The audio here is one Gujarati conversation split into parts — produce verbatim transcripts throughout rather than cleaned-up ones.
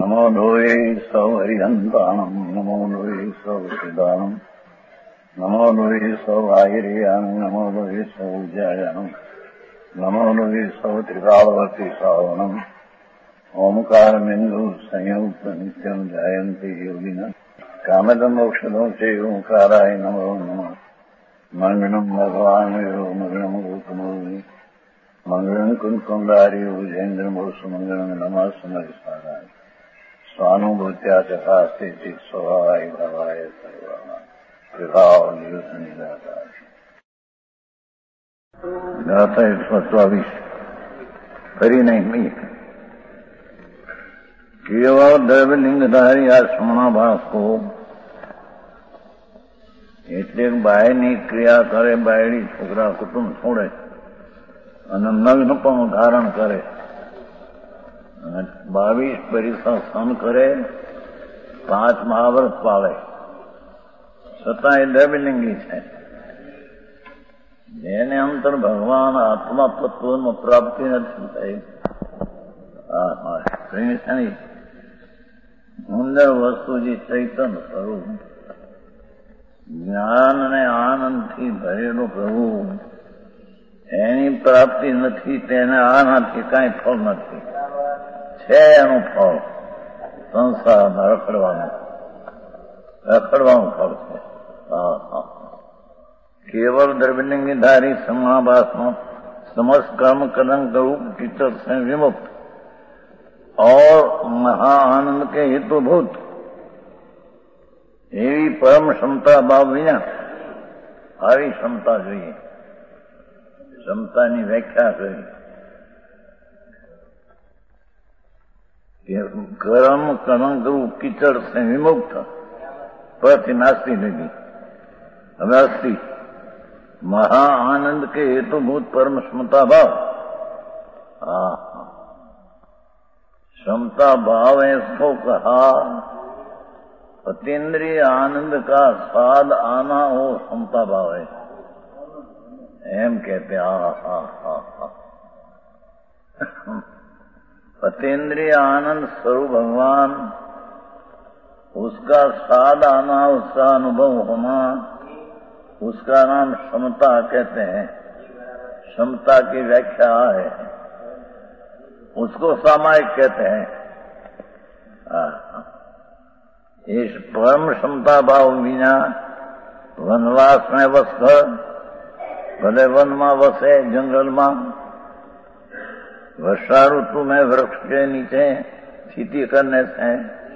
नमो लोये सौहरिहन्ताणम् नमो लोये सौसिदानम् नमो लोये सौभागिर्यानम् नमो लोये सौज्यायानम् नमो लोये सौत्रिकालवर्ति सावनम् ओंकारमिन्दु संयुक्त नित्यम् जायन्ति योगिनः कामदम् मोक्षदम् च ओंकाराय नमो नमः मंगलम् भगवान् यो मंगलम् गौतमोऽग्नि मंगलम् कुन्कुण्डारि उजेन्द्रमोसु मंगलम् नमः समरिसाराय स्वानुभूत्या चकास्ते स्वभावाय भावाय सर्वाणां कृपावनिदाता गाथा एक सौ चौबीस फरी नहीं मी केवल द्रव्यलिंगधारी आ सोनाभास को એટલે બાયની ક્રિયા કરે બાયડી છોકરા કુટુંબ છોડે અને નગ્ન પણ ધારણ કરે અને બાવીસ પરીક્ષા સહન કરે પાંચ મહાવ્રત પાળે છતાં એ દ્રવ્યલિંગી છે જેને અંતર ભગવાન આત્મા તત્વનો પ્રાપ્તિ નથી થઈ સુંદર વસ્તુ જે ચૈતન્ય સ્વરૂપ જ્ઞાન અને આનંદથી ભરેલો પ્રભુ એની પ્રાપ્તિ નથી તેને આનાથી કાંઈ ફળ નથી છે એનું ફળ સંસારમાં રખડવાનું રખડવાનું ફળ છે કેવળ દ્રવ્યલિંગધારી સમાભાસનો समस्त कर्म कलंक रूप चित्त से विमुक्त और महाआनंद के हेतुभूत एवी परम क्षमता भाव विना આવી ક્ષમતા જોઈએ ક્ષમતાની વ્યાખ્યા કરી कर्म कलंक रूप कीचड़ से विमुक्त परથી નાસ્તી લગી હવે અસ્તિ महाआनंद के हेतुभूत परम क्षमता भाव हाँ क्षमता भाव है इसको कहा अतीन्द्रिय आनंद का स्वाद आना हो क्षमता भाव है एम कहते हा हा हा हा अतीन्द्रिय आनंद स्वरूप भगवान उसका स्वाद आना उसका अनुभव होना उसका नाम क्षमता कहते हैं क्षमता की व्याख्या है उसको सामायिक कहते हैं इस परम क्षमता भाव बिना वनवास में वस भले वन में वसे जंगल में वर्षा ऋतु में वृक्ष के नीचे स्थिति करने से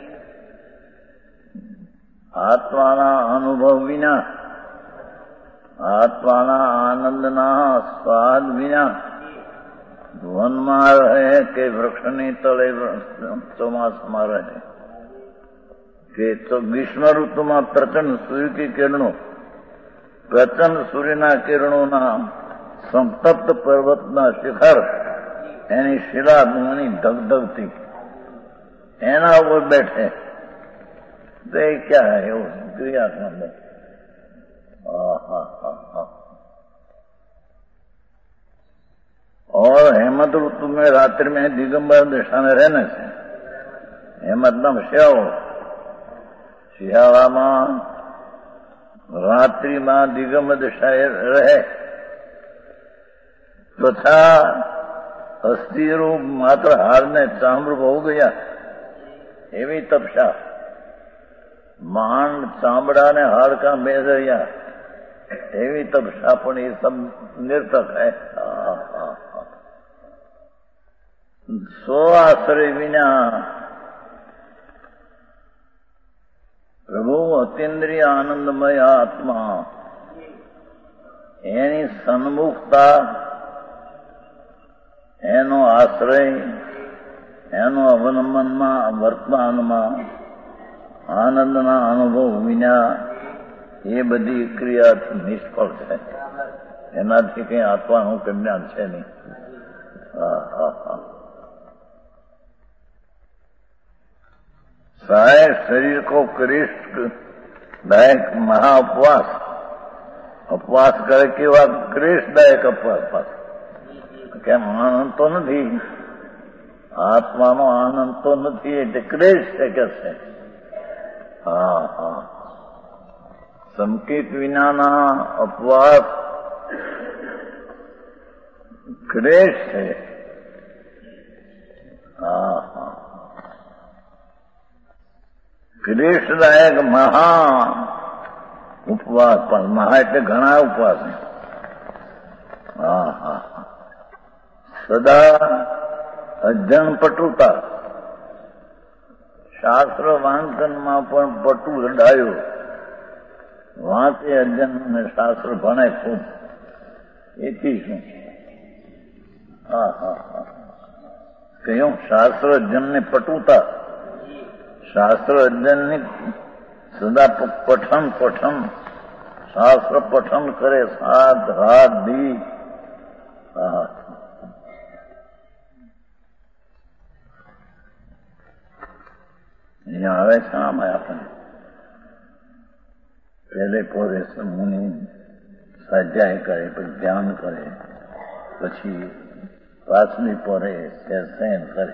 आत्मा ना अनुभव बिना आत्माना आनंदना स्वाद विना વનમાં રહે કે વૃક્ષની તળે ચોમાસમાં રહે કે તો ગ્રીષ્મ ઋતુમાં પ્રચંડ સૂર્ય કી કિરણો પ્રચંડ સૂર્યના કિરણોના સંતપ્ત પર્વતના શિખર એની શિલા ધૂમની ધગધગતી એના ઉપર બેઠે તો એ ક્યાં હે એવું ક્રિયાત્મક और हेमंत ऋतु में रात्रि में दिगंबर दशा में रहने से हेमंत नाम शियाळो शियाळा में रात्रि में दिगंबर दशा रहे तथा अस्थि रूप मात्र हार ने चामरूप हो गया एवी तपसा માંડ ચામડા ને હાડ કા મેજરિયા એવી તપસ્યા પણ એ सब નિર્થક है સ્વ આશ્રય વિના પ્રભુ અતીન્દ્રિય આનંદમય આત્મા એની સન્મુખતા એનો આશ્રય એનો અવલંબનમાં વર્તમાનમાં આનંદના અનુભવ વિના એ બધી ક્રિયા નિષ્ફળ છે એનાથી કઈ આત્માનું કલ્યાણ છે નહીં सारे शरीर को क्रिष्ट दायक महा उपवास उपवास करे केवा क्रिष्ट दायक उपवास क्या आनंद तो नहीं આત્માનો આનંદ તો નથી એટલે ક્લેશ છે કે છે. હા હા સંકેત વિનાના અપવાસ ક્લેશ છે. હા હા ક્લેશદાયક મહા ઉપવાસ, પણ મહા એટલે ઘણા ઉપવાસ. હા હા સદા અજ્ઞાન પટુતા, શાસ્ત્ર વાંચનમાં પણ પટુ રડાયો. વાંચે અજ્ઞાન ને શાસ્ત્ર ભણે ખૂબ, એથી શું? હા હા હા કહ્યું શાસ્ત્ર અજ્ઞાનને પટુતા, શાસ્ત્ર અજ્ઞાનની સદા પઠન પઠન, શાસ્ત્ર પઠન કરે સાત રાત દી. હા અહીંયા આવે છે આમાં આપણે પહેલે પોરે મુનિ સ્વાધ્યાય કરે, પછી ધ્યાન કરે, પછી પાછલી પોરે શયન કરે.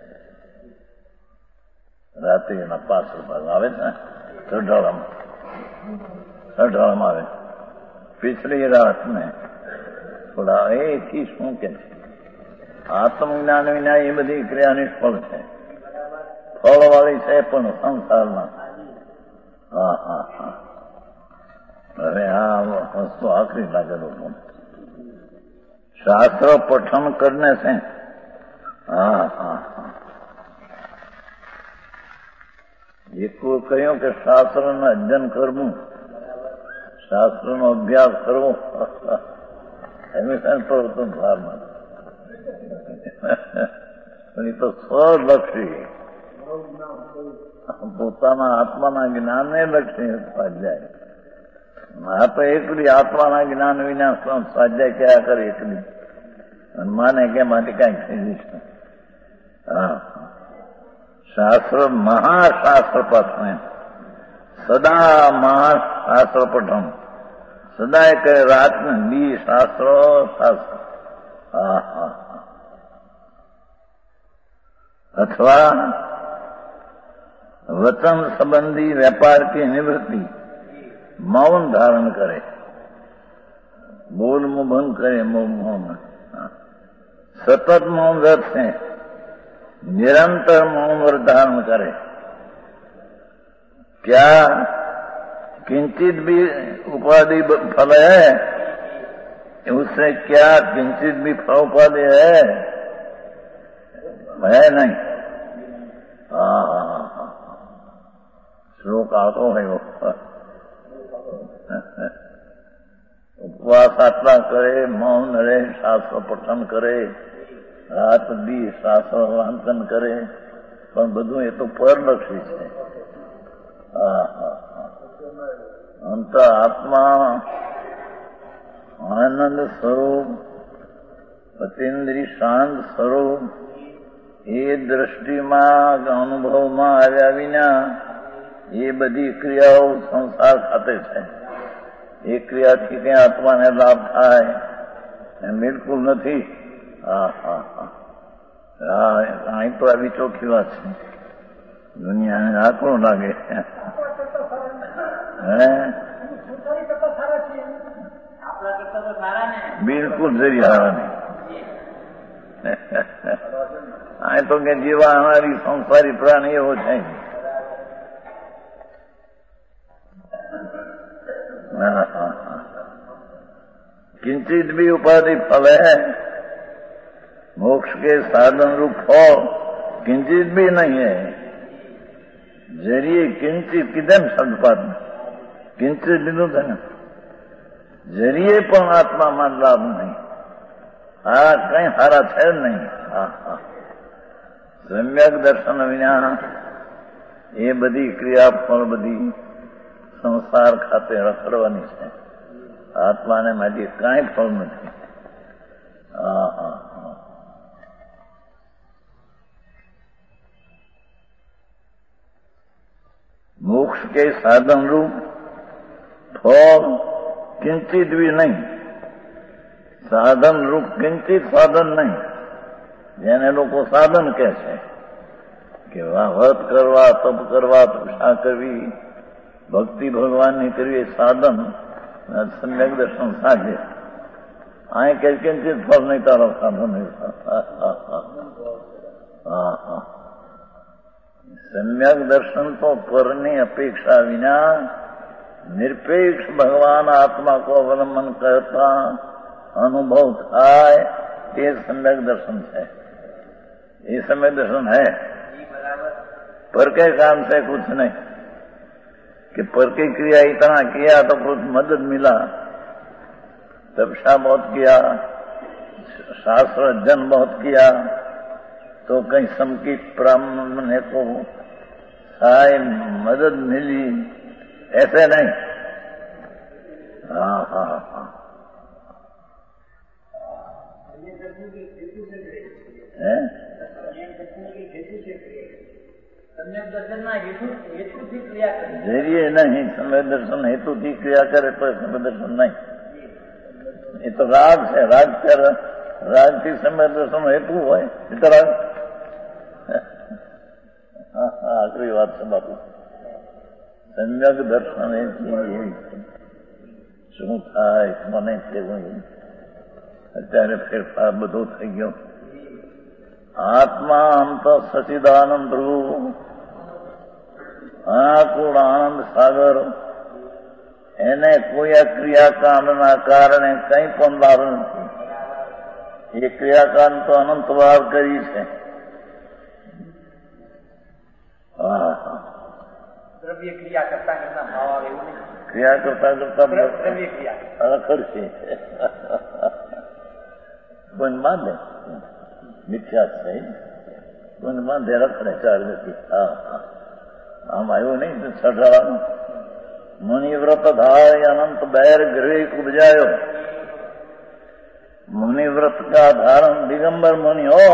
રાત્રિના પાછળ ભાગ આવે છે ને અઢાળામાં, અઢાળામાં આવે. પિછલી રાત ને થોડા એથી શું કે છે? આત્મજ્ઞાન વિના એ બધી ક્રિયા નિષ્ફળ છે. ફળવાળી છે પણ સંસારમાં. હા હા હા હવે આ વસ્તુ આખરી લાગે લોકો. શાસ્ત્ર પઠન કરને છે. હા હા હા એક કહ્યું કે શાસ્ત્રનું અધ્યયન કરવું, શાસ્ત્રનો અભ્યાસ કરવો, હંમેશા પ્રવર્તન ભારમાં પણ એ તો સ્વલક્ષી, પોતાના આત્માના જ્ઞાનને લક્ષી સ્વાધ્યાય. આ તો એકલી આત્માના જ્ઞાન વિના સ્વાધ્યાય કયા કરે એકલી, અને માને કે માટે કઈ થઈ જશે. હા શાસ્ત્ર મહાશાસ્ત્ર પઠન, સદા મહાશાસ્ત્ર પઠન, સદા કરે રાત ને દી શાસ્ત્રો શાસ્ત્ર. હા હા અથવા વચન સંબંધી વેપાર की निवृत्ति, मौन धारण करे, बोल मुंह बंद करे, मौन सतत मौन व्रत है, निरंतर मौन व्रत धारण करे. क्या किंचित भी उपाधि फल है, उससे क्या किंचित भी फल उपाधि है? है नहीं. हाँ श्लोक आतो है वो. उपवास आत्मा करे, मौन रहे, शास्त्र पठन करे, રાત દી શાસ્ત્ર વાંચન કરે, પણ બધું એ તો પરલક્ષી છે. હા હા અંત આત્મા આનંદ સ્વરૂપ, અતિન્દ્રિય શાંત સ્વરૂપ, એ દ્રષ્ટિમાં અનુભવમાં આવ્યા વિના એ બધી ક્રિયાઓ સંસાર ખાતે છે. એ ક્રિયાથી ત્યાં આત્માને લાભ થાય એમ બિલકુલ નથી. હા હા હા અહીં તો આવી ચોખ્ખી વાત છે. દુનિયાને આકરું લાગે. હે બિલકુલ જરી હારા નહીં. અહીં તો કે જીવા અમારી સંસારી પ્રાણી એવો છે. किंचित भी उपाधि फल है, मोक्ष के साधन रूप फल किंचित भी नहीं है. जरिए किंचित किधर शब्दपात किंचित લીધું છે ને, જરીએ પણ આત્મામાં લાભ નહીં. હા કઈ હારા છે નહીં. હા હા સમ્યક દર્શન વિના એ બધી ક્રિયા ફળ બધી સંસાર ખાતે રખડવાની છે. આત્માને માટે કાંઈ ફળ નથી. હા હા હા मोक्ष के साधन रूप फल किंचित भी नहीं, साधन रूप किंचित साधन नहीं. જેને લોકો સાધન કહે છે કે વ્રત કરવા, તપ કરવા, તપસ્યા કરવી, ભક્તિ ભગવાનની કરવી એ સાધન, સમ્યક દર્શન સાધે. અહીં કઈ કિંચિત ફળ નહીં તારો સાધન. હા હા સમ્યક દર્શન તો પરની અપેક્ષા વિના નિરપેક્ષ ભગવાન આત્મા કો અવલંબન કરતા અનુભવ થાય તે સમ્યક દર્શન છે. ये समय दर्शन है. पर के काम से कुछ नहीं कि पर की क्रिया इतना किया तो कुछ मदद मिला. तपस्या बहुत किया, शास्त्र अध्ययन बहुत किया तो कहीं समकी ब्राह्मण को साय मदद मिली, ऐसे नहीं. हाँ हाँ हाँ है जरिए नहीं. समय दर्शन हेतु थी क्रिया करे तो समय दर्शन नहीं. ये तो राग है. राग कर राग થી समय दर्शन हेतु હોય એ તો રાગ. હા હા આખરી વાત છે બાપુ. સમ્યક દર્શન એ એવી શું થાય મને કેવું. અત્યારે ફેરફાર બધો થઈ ગયો. આત્મા અંત સચિદાનંદ રૂપ અનાકુળ આનંદ સાગર, એને કોઈ ક્રિયાકાંડના કારણે કંઈ પણ લાભ નથી. એ ક્રિયાકાંડ તો અનંત વાર કરી છે. દ્રવ્ય ક્રિયા કરતા કરતા ભાવ આવે એવું નહીં. ક્રિયા કરતા કરતા દ્રવ્ય ક્રિયા રખડશે. કોઈ બાંધે મિથ્યા છે. કોઈ બાંધે રખડે ચાર નથી. હા હા આમ આવ્યું નહીં તો છઠાવાનું. મુનિવ્રત ધાય અનંત બેર ગૃહ ઉપજાયો. मुनिव्रत का धारण दिगंबर मुनि हो.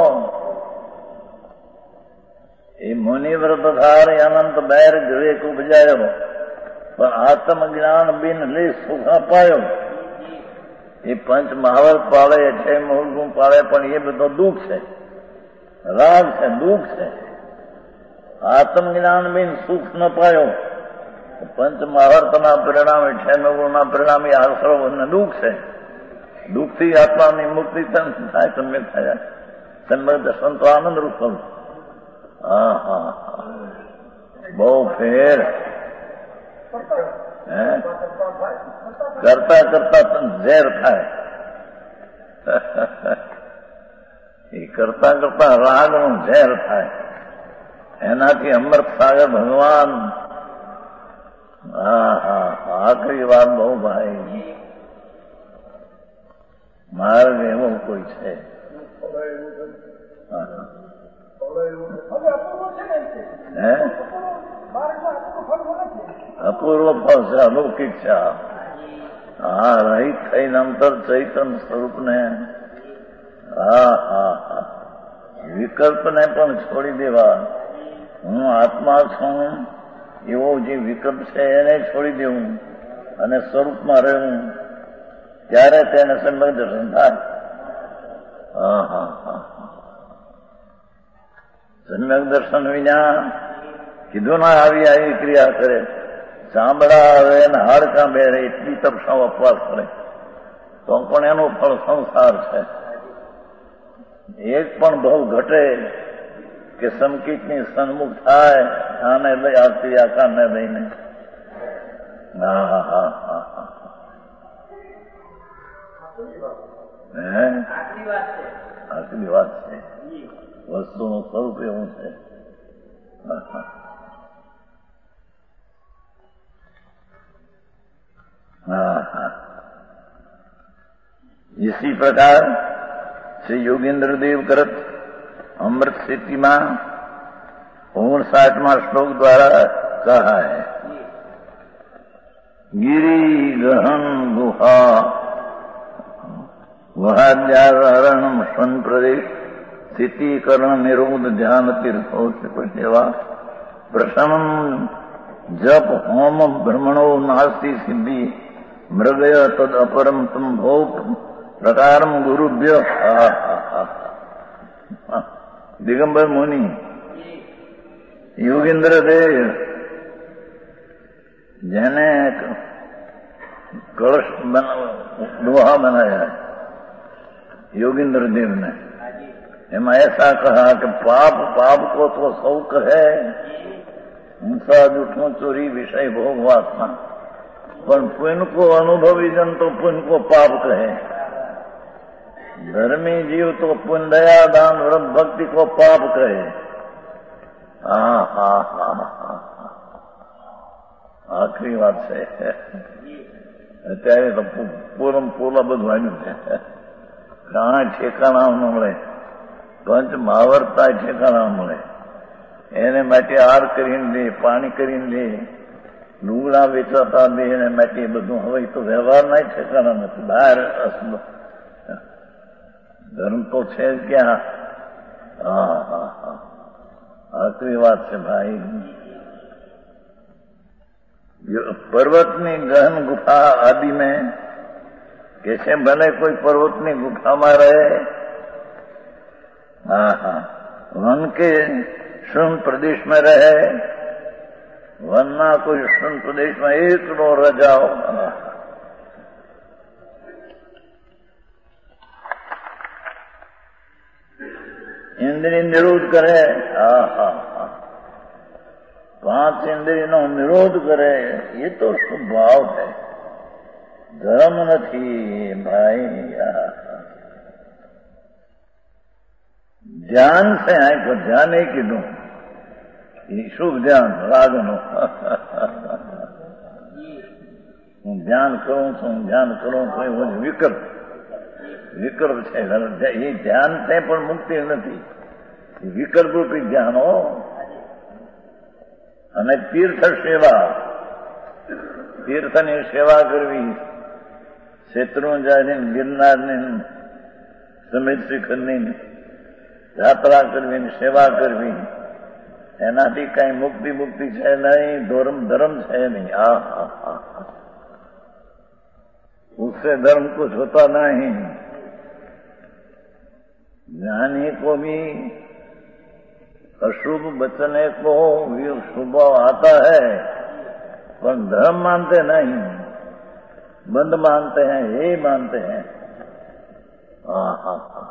ये मुनिव्रत धार अनंत बैर विवेक उपजायो પણ આત્મજ્ઞાન બિન લે સુખ અપાયો. એ પંચ મહાવર્ત પાળે, છે મૂળગુણ પાળે, પણ એ બધો દુઃખ છે, રાગ છે, દુઃખ છે. આત્મજ્ઞાન બિન સુખ ન પાયો. પંચ મહાવર્તના પરિણામે, છે ગુણના પરિણામે આશ્રવ અને દુઃખ છે. દુઃખથી આત્માની મુક્તિ થાય, સમ્યક થયા. સમ્યક દર્શન તો આનંદ રૂપ થયું. હા હા બહુ ફેર. હે કરતા કરતા ઝેર થાય. એ કરતા કરતા રાગ નું ઝેર થાય. એનાથી અમૃત સાગર ભગવાન. હા હા આખરી વાત બહુ ભાઈ. માર્ગ એવો કોઈ છે. હે અપૂર્વ ફળ છે, અલૌકિક છે. હા રહિત થઈને અંતર ચૈતન્ય સ્વરૂપને, હા હા હા વિકલ્પને પણ છોડી દેવા. હું આત્મા છું એવો જે વિકલ્પ છે એને છોડી દેવું અને સ્વરૂપમાં રહેવું, ત્યારે તેને સમ્યક દર્શન થાય. હા હા હા સમ્યક દર્શન વિના કીધું ના આવી આવી ક્રિયા કરે. ચામડા આવે ને હાડકા બેરે એટલી તપસ્યા ઉપવાસ કરે તો પણ એનું ફળ સંસાર છે. એક પણ ભાવ ઘટે કે સંકિતની સન્મુખ થાય આને લઈ આ ક્રિયાકારને લઈને. હા હા હા હા હે આટલી વાત છે. વસ્તુનું સ્વરૂપ એવું છે. हाँ हाँ इसी प्रकार श्री योगेंद्र देव करत अमृत स्थिति में ओणसाठवां श्लोक द्वारा कहा है. गिरी गहन गुहा गुहाद्यारण सन प्रदेश स्थिति करण निरोध ध्यान तीर्थो सेवा प्रसन्न जप होम ब्रह्मणो नास्ति सिद्धि मृगय तद अपरम तुम भो प्रकारम गुरुभ्य. દિગંબર મુનિ યોગેન્દ્ર દેવ જેને કળશ लोहा बनाया है योगेंद्र देव ने, एम ऐसा कहा कि पाप पाप को तो शौक है, हिंसा जूठों चोरी विषय भोग वासना, पर पुण्य को अनुभवी जन तो पुण्य को पाप कहे, धर्मी जीव तो पुण्य दया दान व्रत भक्ति को पाप कहे। हा हा हा हा आखिरी बात से અત્યારે તો પૂરમ પૂરા બધું આવ્યું છે, ઘણા ઠેકાણા ન મળે, પંચ મહાવરતા ઠેકાણા મળે, એને માટે હાર કરીને દે, પાણી કરીને દે, લુગડા વેચાતા દે, એને માટે બધું હવે તો વ્યવહારના ઠેકાણા નથી, બહાર ધર્મ તો છે જ ક્યાં? હા હા હા આખરી વાત છે ભાઈ। पर्वतनी गहन गुफा आदि में कैसे भले कोई पर्वतनी गुफा में रहे, हाँ हाँ वन के शून्य प्रदेश में रहे, वरना कोई शून्य प्रदेश में एक रो रह जाओ, इंद्रिय निरोध करे, हाँ हाँ पांच इंद्रिय नो निरोध करे, ये तो स्वभाव है, धर्म नहीं भाई। ध्यान से आए को ध्यान ही की दूं, ये शुभ ध्यान राग नो हूँ ध्यान करूं तो ध्यान करूं तो वो विकल्प विकल्प है, ये ध्यान से पर मुक्ति नहीं, विकल्प रूपी ध्यान हो। અને તીર્થ સેવા, તીર્થની સેવા કરવી, શેત્રુંજાની ગિરનારની સમિત શિખરની યાત્રા કરવી, સેવા કરવી, એનાથી કઈ મુક્તિ મુક્તિ છે નહીં, ધર્મ ધર્મ છે નહીં। આ હા હા उससे धर्म कुछ होता नहीं। ज्ञानी को भी अशुभ बचने को स्वभाव आता है, पर धर्म मानते नहीं, बंद मानते हैं, यही मानते हैं। हाँ हाँ हाँ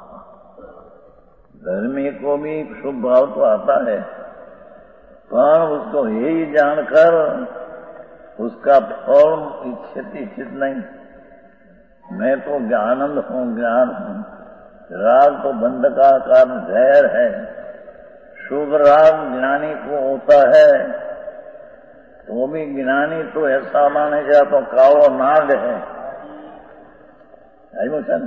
धर्मी को भी शुभ भाव तो आता है, पर उसको यही जानकर उसका फल इच्छित इच्छित नहीं। मैं तो आनंद हूँ, ज्ञान हूँ। राग तो बंध का कारण जहर है। शुभ राग ज्ञानी को होता है, तो भी ज्ञानी तो ऐसा माने जा तो कालो नाग है। आई सर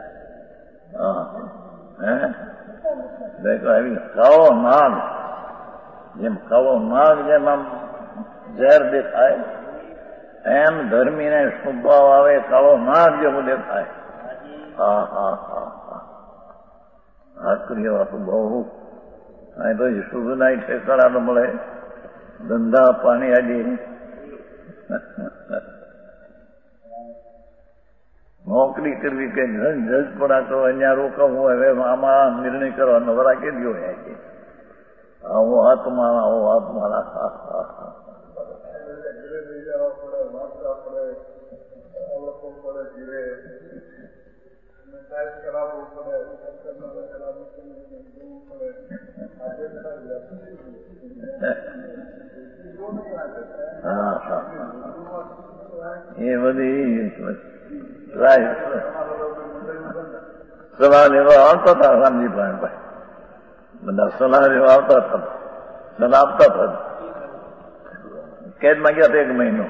हाँ देखो अभी कालो नाग, જેમ કાળો નાગ જેમ આમ ઝેર દેખાય, એમ ધર્મીને સ્વભાવ આવે કાળો નાગ જેવું દેખાય। હા હા હા હા આકરી વાત બહુ અહીં તો શુભ નાય ઠેકાણા ન મળે, ધંધા પાણી આદિ નોકરી કરવી કે જજ પડા કરો, અહીંયા રોકાવું હોય, હવે આમાં નિર્ણય કરવા નવરા કે દો કે આવો હાથ મારા આવો હાથ મારા હા હા એ બધી સલાહ લેવા આવતા હતા રામજી ભાઈ, બધા સલાહ લેવા આવતા હતા, સલાહ આપતા હતા। કેદમાં ગયા હતા એક મહિનો।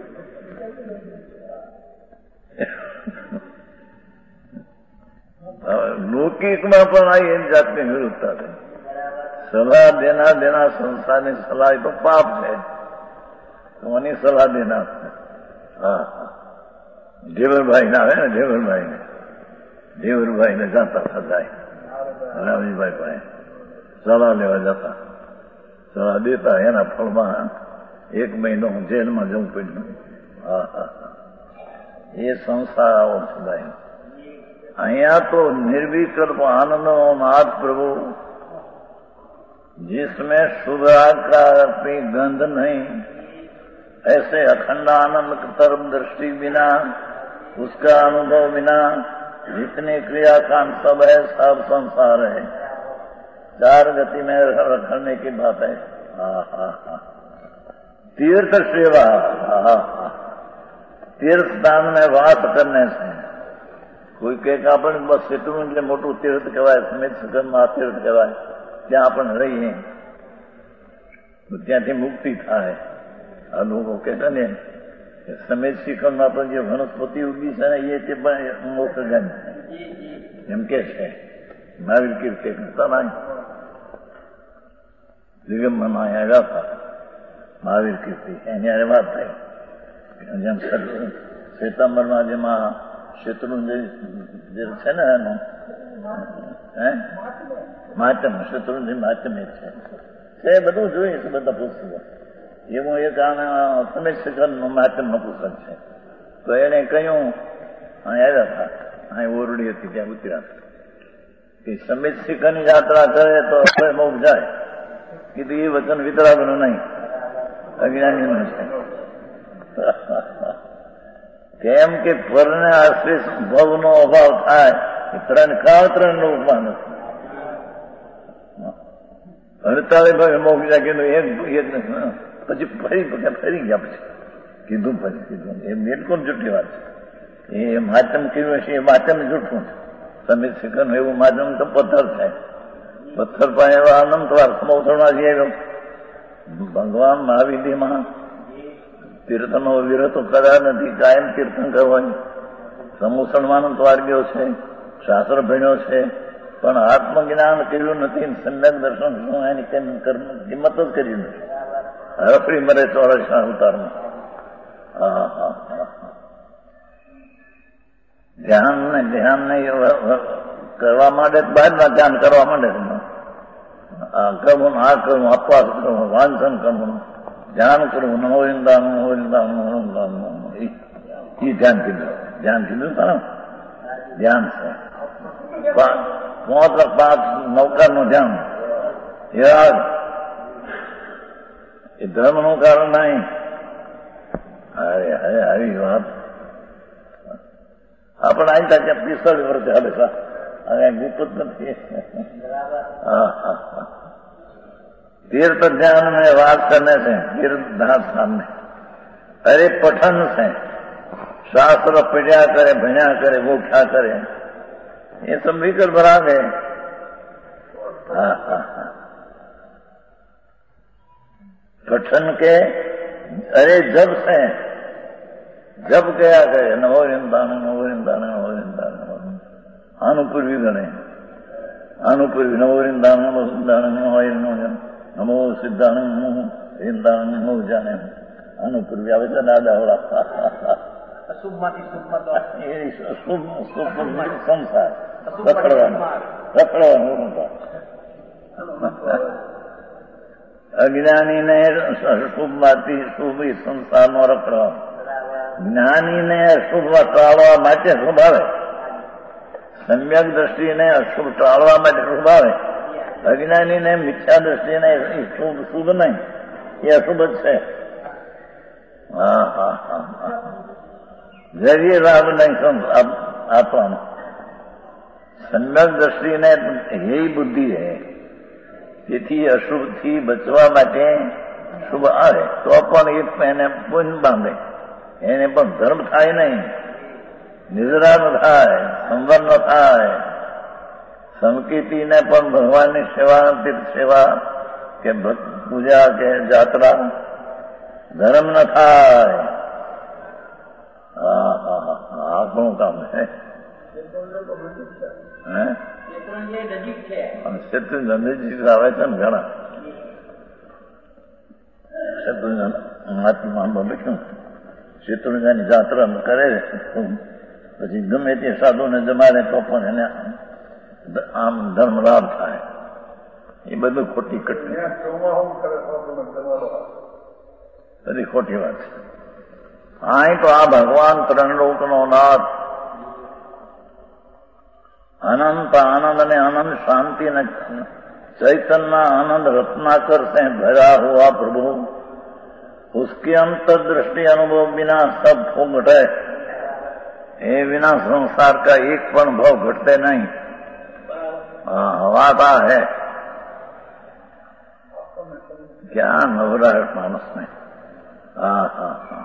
લૌકિકમાં પણ આ એક જાતની વિરુદ્ધતા છે। સલાહ દેના દેના સંસ્થાની સલાહ તો પાપ છે, કોની સલાહ દેના? હા ઢેવરભાઈ ના આવે ને, ઢેવરભાઈ ને ઢેવરભાઈ ને જાતા હતા રામજીભાઈ ભાઈ સલાહ લેવા જતા, સલાહ દેતા, એના ફળમાં એક મહિનો હું જેલમાં જવું પડ્યું। હા હા એ સંસાર આવો છે ભાઈ। અહીંયા તો નિર્વિકલ્પ આનંદનો નાથ પ્રભુ जिसमें शुभ आकार की गंध नहीं, ऐसे अखंड आनंद तरफ दृष्टि बिना, उसका अनुभव बिना जितनी क्रियाकांड सब है सब संसार है। चार गति में रखने की बात है। हाँ हाँ हाँ तीर्थ सेवा, हाँ हाँ तीर्थ स्थान में वास करने से કોઈ કે આપણે બસ એટલું એટલે મોટું તીર્થ કહેવાય, સમિત સગનમાં તીર્થ કહેવાય, ત્યાં આપણે રહીએ ત્યાંથી મુક્તિ થાય. આ લોકો કહેતા ને સમિત શિખરમાં પણ જે વનસ્પતિ ઉગી છે ને એ તે પણ મોક્ષગામી એમ કે છે. મહાવીર કીર્તિ કરતા ના દિગંબરમાં આવ્યા હતા મહાવીર કીર્તિ, એની આ વાત થઈ. જેમ શ્વેતાંબરમાં જેમાં શત્રુંજય જે છે ને એનું હે માતમ, શત્રુંજય માતમ એ છે તે બધું જોઈએ છે બધા પુસ્તકો. એવું એક આને સમિત શિખરનું માતમનું પુસ્તક છે. તો એને કહ્યું આવ્યા હતા, અહીં ઓરડી હતી ત્યાં ઉતર્યા કે સમિત શિખરની યાત્રા કરે તો બહુ જાય. કીધું એ વચન વિતરાગનું નહીં, અજ્ઞાનીનું છે. કેમ કે પરને આશ્રિત ભવનો અભાવ થાય, ત્રણ કાળ ત્રણ નું ઉપમાન હતું. અડતાલીસ ભાઈ મોક્ષ જાય કીધું એક પછી ફરી ફરી ગયા પછી કીધું પછી કીધું એ બિલકુલ જૂઠી વાત છે. એ માધ્યમ કીધું છે એ માધ્યમ જૂઠું છે. સમિત શિખરનું એવું માધ્યમ તો પથ્થર છે. પથ્થર પણ એવા અનંતવાર સમોસણમાં જે ભગવાન મહાવિધિમાં તીર્થનો વિરતો કર્યા નથી, કાયમ કીર્તન કરવાની. સમૂસણમાં તો વાર્ગ્યો છે, શાસ્ત્ર ભણ્યો છે, પણ આત્મજ્ઞાન કર્યું નથી. સમ્યક દર્શન શું એની કિંમત જ કરી નથી. હરફડી મરે ચોરસ અવતારમાં. હા હા હા ધ્યાન ને ધ્યાન ને કરવા માટે બહારના ધ્યાન કરવા માંડે. આ કરવું આ કરવું અપવાસ કરવું વાંચન કરવું ધ્યાન કરવું નવોરિંદાનું નવોરિંદાનું એ ધ્યાન કીધું. ધ્યાન કીધું તારા ધ્યાન છે. પાંચ પાંચ નૌકારનું ધ્યાન યાદ એ ધર્મનું કારણ નહીં. અરે અરે આવી વાત આપણે અહીં ત્યાં પિસ્તાળીસ વર્ષે હાલે સા હવે ગુપ્ત નથી. હા હા હા तीर्थ ध्यान में वास करने से तीर्थ धाम सामने अरे पठन से शास्त्र पढ़ा करे भण्या करे वोख्या करे ये सब मिलकर भरा गए. हाँ हाँ हाँ पठन के अरे जब से जब गया गए नवोरिंदान नवोरिंदान नवोरिंदान अनुपूर्वी गणे अनुपूर्वी नवोरिंदान नवोरिंदान नवोरिंदान નમો સિદ્ધાનંદ નમો સિદ્ધાનંદ નમો જાને અનુપૂર્વી આવે છે દાદાવડા અશુભમાંથી શુભમાં સંસાર રખડવાનું રખડવાનું અજ્ઞાનીને શુભમાંથી શુભ સંસારનો રખડવાનું, જ્ઞાનીને અશુભ ટાળવા માટે શુભ આવે, સમ્યક દ્રષ્ટિને અશુભ ટાળવા માટે શુભ આવે. અજ્ઞાનીને મિથ્યા દ્રષ્ટિને શુભ શુભ નહીં, એ અશુભ જ છે. હા હા હા હા જરીએ લાભ નહીં આપવાનો. સમ્યક દ્રષ્ટિને હે બુદ્ધિ હે, તેથી અશુભથી બચવા માટે શુભ આવે તો પણ એ એને પુણ્ય બાંધે, એને પણ ધર્મ થાય નહીં, નિદ્રા ન થાય, સંવર ન થાય. સંકિતિને પણ ભગવાનની સેવા તીર્થ સેવા કે પૂજા કે જાત્રા ધર્મ ન થાય. હા હા હા આપણું કામ છે. શત્રુંજય નજીક આવે છે ને ઘણા શત્રુંજય મહાત્મા લખ્યું શત્રુંજયની જાત્રા કરે પછી ગમે તે સાધુને જમાડે તો પણ એને આમ ધર્મ લાભ થાય. એ બધું ખોટી કટની બધી ખોટી વાત છે. અહીં તો આ ભગવાન ત્રણ લોકનો નાથ અનંત આનંદ અને અનંત શાંતિ ને चैतन्य आनंद रत्नाकर से भरा हुआ प्रभु, उसकी अंतर्दृष्टि अनुभव बिना सब फूंक घटे, ये बिना संसार का एक पण भाव घटते नहीं। हवाता है क्या नवराहट मानस में। हाँ हाँ हाँ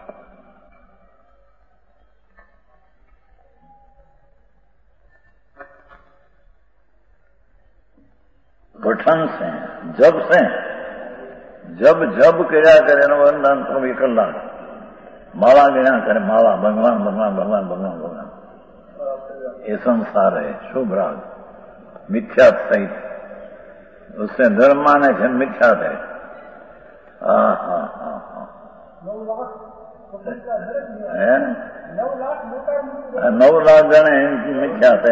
पठन से, जब से, जब जब કર્યા કરે વંદન તો કલાક माला गिना करे, माला भगवान भगवान भगवान भगवान भगवान, ये संसार है शुभ राग मिथ्या सहित, उससे धर्म माने છે मिथ्या है। हाँ हाँ हाँ हाँ नौ लाख गणे मिथ्या है,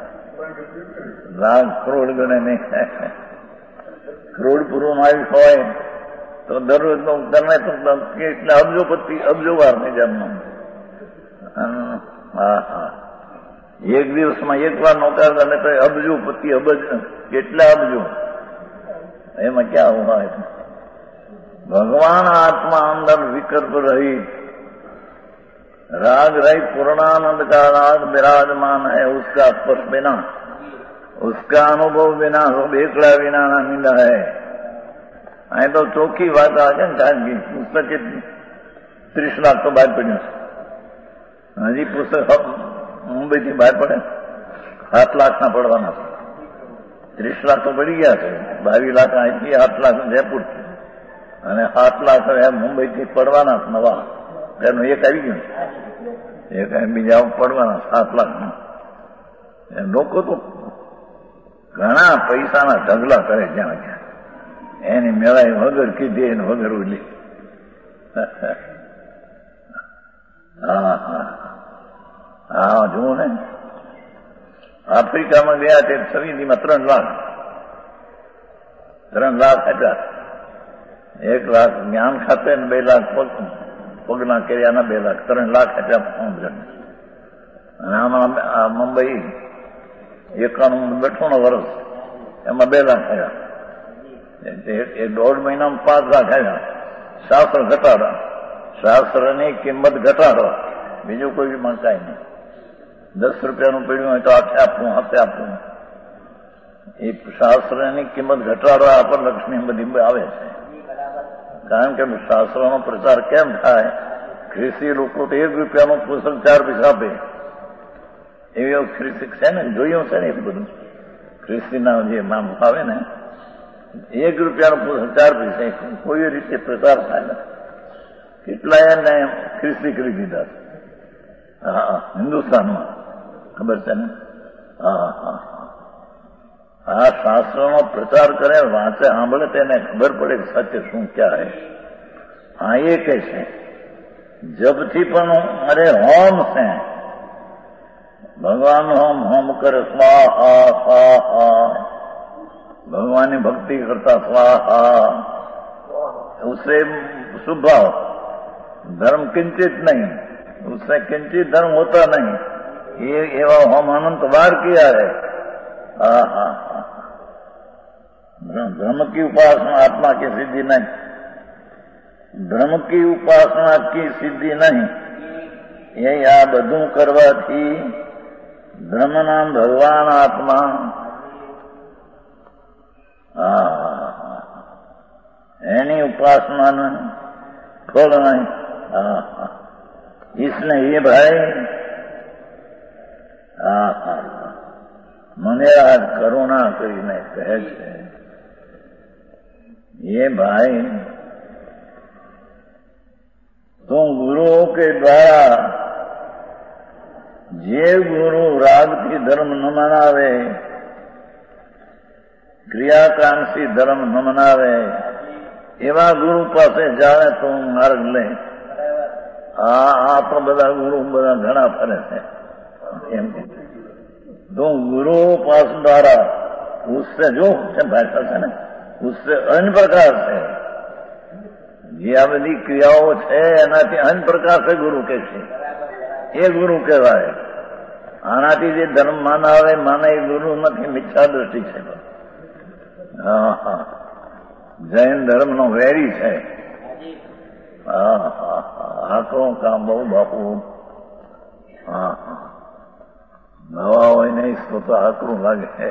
લાખ કરોડ ગણે નહીં। કરોડ પૂરું આવ્યું હોય તો દરરોજ નો તમે તો એટલે અબજોપતિ અબજો વાર નહીં જન્મ। હા હા એક દિવસમાં એક વાર નોકાર ગણે તો અબજોપતિ અબજ કેટલા અબજો, એમાં ક્યાં હોય। ભગવાન આત્मा अंदर विकल्प रहित राग रहित पूर्णानंद का राग विराजमान है, उसका स्पर्श बिना, उसका अनुभव बिना, सब एकड़ा बिना ना मींडा है। अँ तो चोखी बात आगे कारण की पुस्तक त्रीस लाख तो बहार पड़ू, हजी पुस्तक मुंबई थी बहार पड़े सात लाख ना पड़वाना, त्रीस लाख तो पड़ी गया है, बावी लाख अहीं आठ लाख जयपुर थी અને સાત લાખ મુંબઈ થી પડવાના નવા, એનું એક આવી ગયું, એક બીજા પડવાના સાત લાખ। લોકો તો ઘણા પૈસાના ઢગલા કરે જ્યાં જ્યાં, એની મેળાએ વગર કીધી એને વગર ઉલી। હા હા હા જુઓ ને, આફ્રિકામાં ગયા તે સવીદીમાં ત્રણ લાખ ત્રણ લાખ હતા, એક લાખ જ્ઞાન ખાતે બે લાખ પગ પગના કર્યાના બે લાખ ત્રણ લાખ હતા અને આમાં મુંબઈ એકાણું બેઠું વર્ષ એમાં બે લાખ થયા, એ દોઢ મહિનામાં પાંચ લાખ આવ્યા। શાસ્ત્ર ઘટાડો, શાસ્ત્રની કિંમત ઘટાડો, બીજું કોઈ બી મંચાય નહીં। દસ રૂપિયાનું પડ્યું હોય તો હાથે આપવું હાથે આપવું, એ શાસ્ત્રની કિંમત ઘટાડો આપણ લક્ષ્મી બધી આવે છે। કારણ કે શાસ્ત્રોનો પ્રચાર કેમ થાય, ખ્રિસ્તી લોકો તો એક રૂપિયાનું પુસ્તક ચાર પૈસા આપે, એવી ખ્રિસ્તી છે ને, જોયું છે ને એ બધું ખ્રિસ્તીના જે નામ આવે ને, એક રૂપિયાનું પુસ્તક ચાર પૈસા, કોઈ રીતે પ્રચાર થાય ને, કેટલાય ને ખ્રિસ્તી કરી દીધા। હા હિન્દુસ્તાનમાં ખબર છે ને। હા હા આ શાસ્ત્રોનો પ્રચાર કરે, વાંચે, સાંભળે, તેને ખબર પડે કે સત્ય શું ક્યાં હે। હા એ કહે છે જબથી પણ અરે હોમ છે, ભગવાન હોમ હોમ કરે, સ્વાહા સ્વાહા, ભગવાનની ભક્તિ કરતા સ્વાહા, उससे शुभ भाव, धर्म किंचित नहीं, उससे किंचित धर्म होता नहीं, ये एवं होम अनंत बार किया है। हाँ हाँ हाँ ब्रह्म की उपासना आत्मा की सिद्धि नहीं, ब्रह्म की उपासना की सिद्धि नहीं, ये आ બધું કરવાથી બ્રહ્મનામ ભગવાન આત્મા, હા એની ઉપાસના ફળ નહીં। હા હા इसलिए ये भाई, હા હા મને આ કરુણા કરીને કહે છે, ये भाई तुम गुरुओं के द्वारा जे गुरु राग की धर्म न मनावे, क्रियाकांक्षी धर्म न मनावे, एवा गुरु पासे जावे तो मार्ग ले। आ आप બધા ગુરુ બધા ઘણા ફરે છે એમ કે तो गुरु पास द्वारा उससे जो भाषा है ना, उससे अन्य प्रकार से જે આ બધી ક્રિયાઓ છે એનાથી અન્ય પ્રકાર से ગુરુ કે છે, એ ગુરુ કહેવાય। આનાથી જે ધર્મ માનાવે માને એ ગુરુ નથી, મિથ્યા દ્રષ્ટિ છે। હા હા જૈન ધર્મનો વેરી છે. હા હા હા આકરું કામ બહુ બાપુ. હા હા નવા હોય નહીં તો આકરું લાગે. હે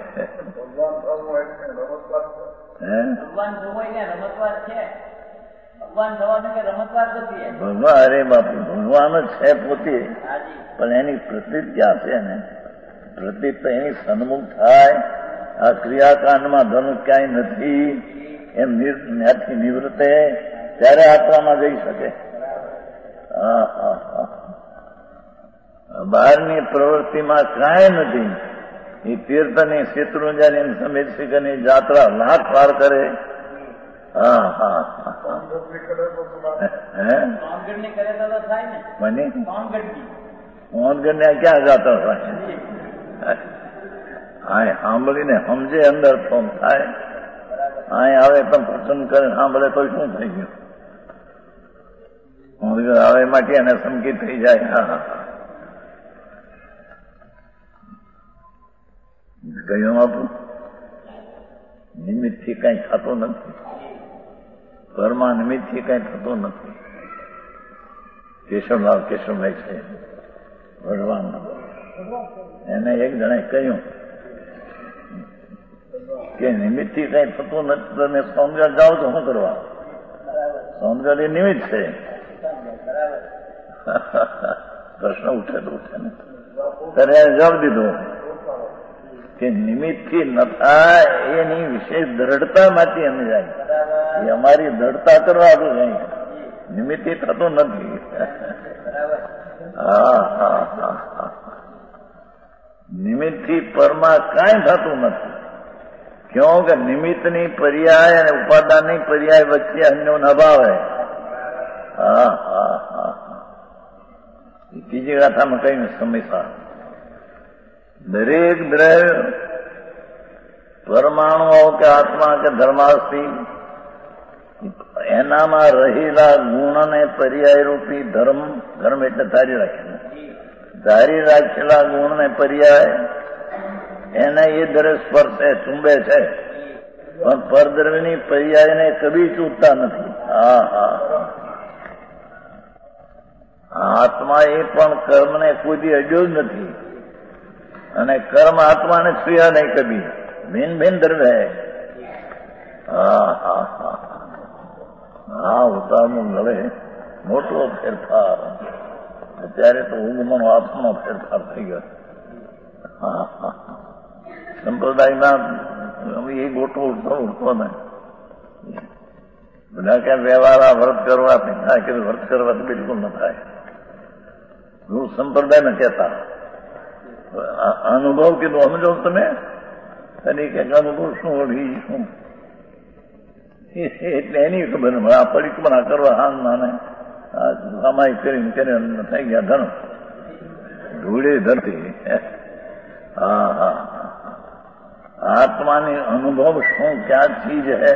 ભગવાન જોવાય ને રમતવાર છે. ભગવાન થવાનું કે રમતવાર નથી. ભગવાન અરે બાપુ ભગવાન જ છે પોતે, પણ એની પ્રતિત ક્યાં છે ને? પ્રતિત તો એની સન્મુખ થાય. આ ક્રિયાકાંડમાં ધનુષ ક્યાંય નથી એમ ત્યાંથી નિવૃત્તે ત્યારે આત્મામાં જઈ શકે. હા હા હા બહારની પ્રવૃત્તિમાં કાંઈ નથી. એ તીર્થની શેત્રુંજાની સમેતની જાત્રા લાખ વાર કરે. હા હા મને મોહનગઢ ક્યાં જાતો થાય? હા સાંભળીને સમજે અંદર તો થાય. અહીં આવે તો પસંદ કરે સાંભળે તો શું થઈ ગયું? મોહનગઢ આવે માટે એને સંકિત થઈ જાય. હા હા કહ્યું આપું નિમિત્તથી કઈ થતું નથી. પરમા નિમિત્તથી કઈ થતું નથી. કેશવલાલ કેશવભાઈ છે ભગવાન એને એક જણે કહ્યું કે નિમિત્તથી કઈ થતું નથી. તમે સોનગઢ જાઓ તો શું કરવા? સોનગઢ એ નિમિત્ત છે. પ્રશ્ન ઉઠે તો ઉઠે ને ત્યારે જવાબ દીધો કે નિમિત્તથી ન થાય એની વિશેષ દ્રઢતામાંથી અમે જાય. એ અમારી દ્રઢતા કરવા તો જાય. નિમિત્તથી થતું નથી. હા હા હા હા નિમિત્તથી પરમાં કાંઈ થતું નથી. ક્यों કે નિમિત્તની પર્યાય અને ઉપાદાનની પર્યાય વચ્ચે અન્યનો અભાવ હે. હા હા હા ત્રીજી ગાથામાં કઈ સમયસર દરેક દ્રવ્ય પરમાણુઓ કે આત્મા કે ધર્માસ્તિ એનામાં રહેલા ગુણને પર્યાય રૂપી ધર્મ ધર્મ એટલે ધારી રાખેલા ધારી રાખેલા ગુણને પર્યાય એને એ દરે સ્પર્શે ચુંબે છે, પણ પરદ્રવ્યની પર્યાયને કદી ચૂકતા નથી. હા હા આત્મા એ પણ કર્મને કોઈ અડ્યો જ નથી અને કર્મ આત્માને છૂયા નહીં કદી. ભિન્ન ભિન્ન દ્રવ્ય હે. હા હા હા હા ઉતારનું મળે મોટો ફેરફાર. અત્યારે તો ઊંઘમાં આત્માનો ફેરફાર થઈ ગયો. હા હા સંપ્રદાયમાં એ ગોઠવો ઉઠતો ઉઠતો ને બધા ક્યાં વ્યવહાર વ્રત કરવા થાય કે વ્રત કરવા તો બિલકુલ ન થાય. હું સંપ્રદાય ને કહેતા અનુભવ કીધું સમજો તમે એની કે અનુભવ શું વળી શું એટલે એની ખબર ને આ પરિક્રમા કરવા હાલ નાને સામાયિક કરીને કરીને થઈ ગયા ધન ધૂળે ધરતી. હા હા આત્માની અનુભવ શું ક્યાં ચીજ હે?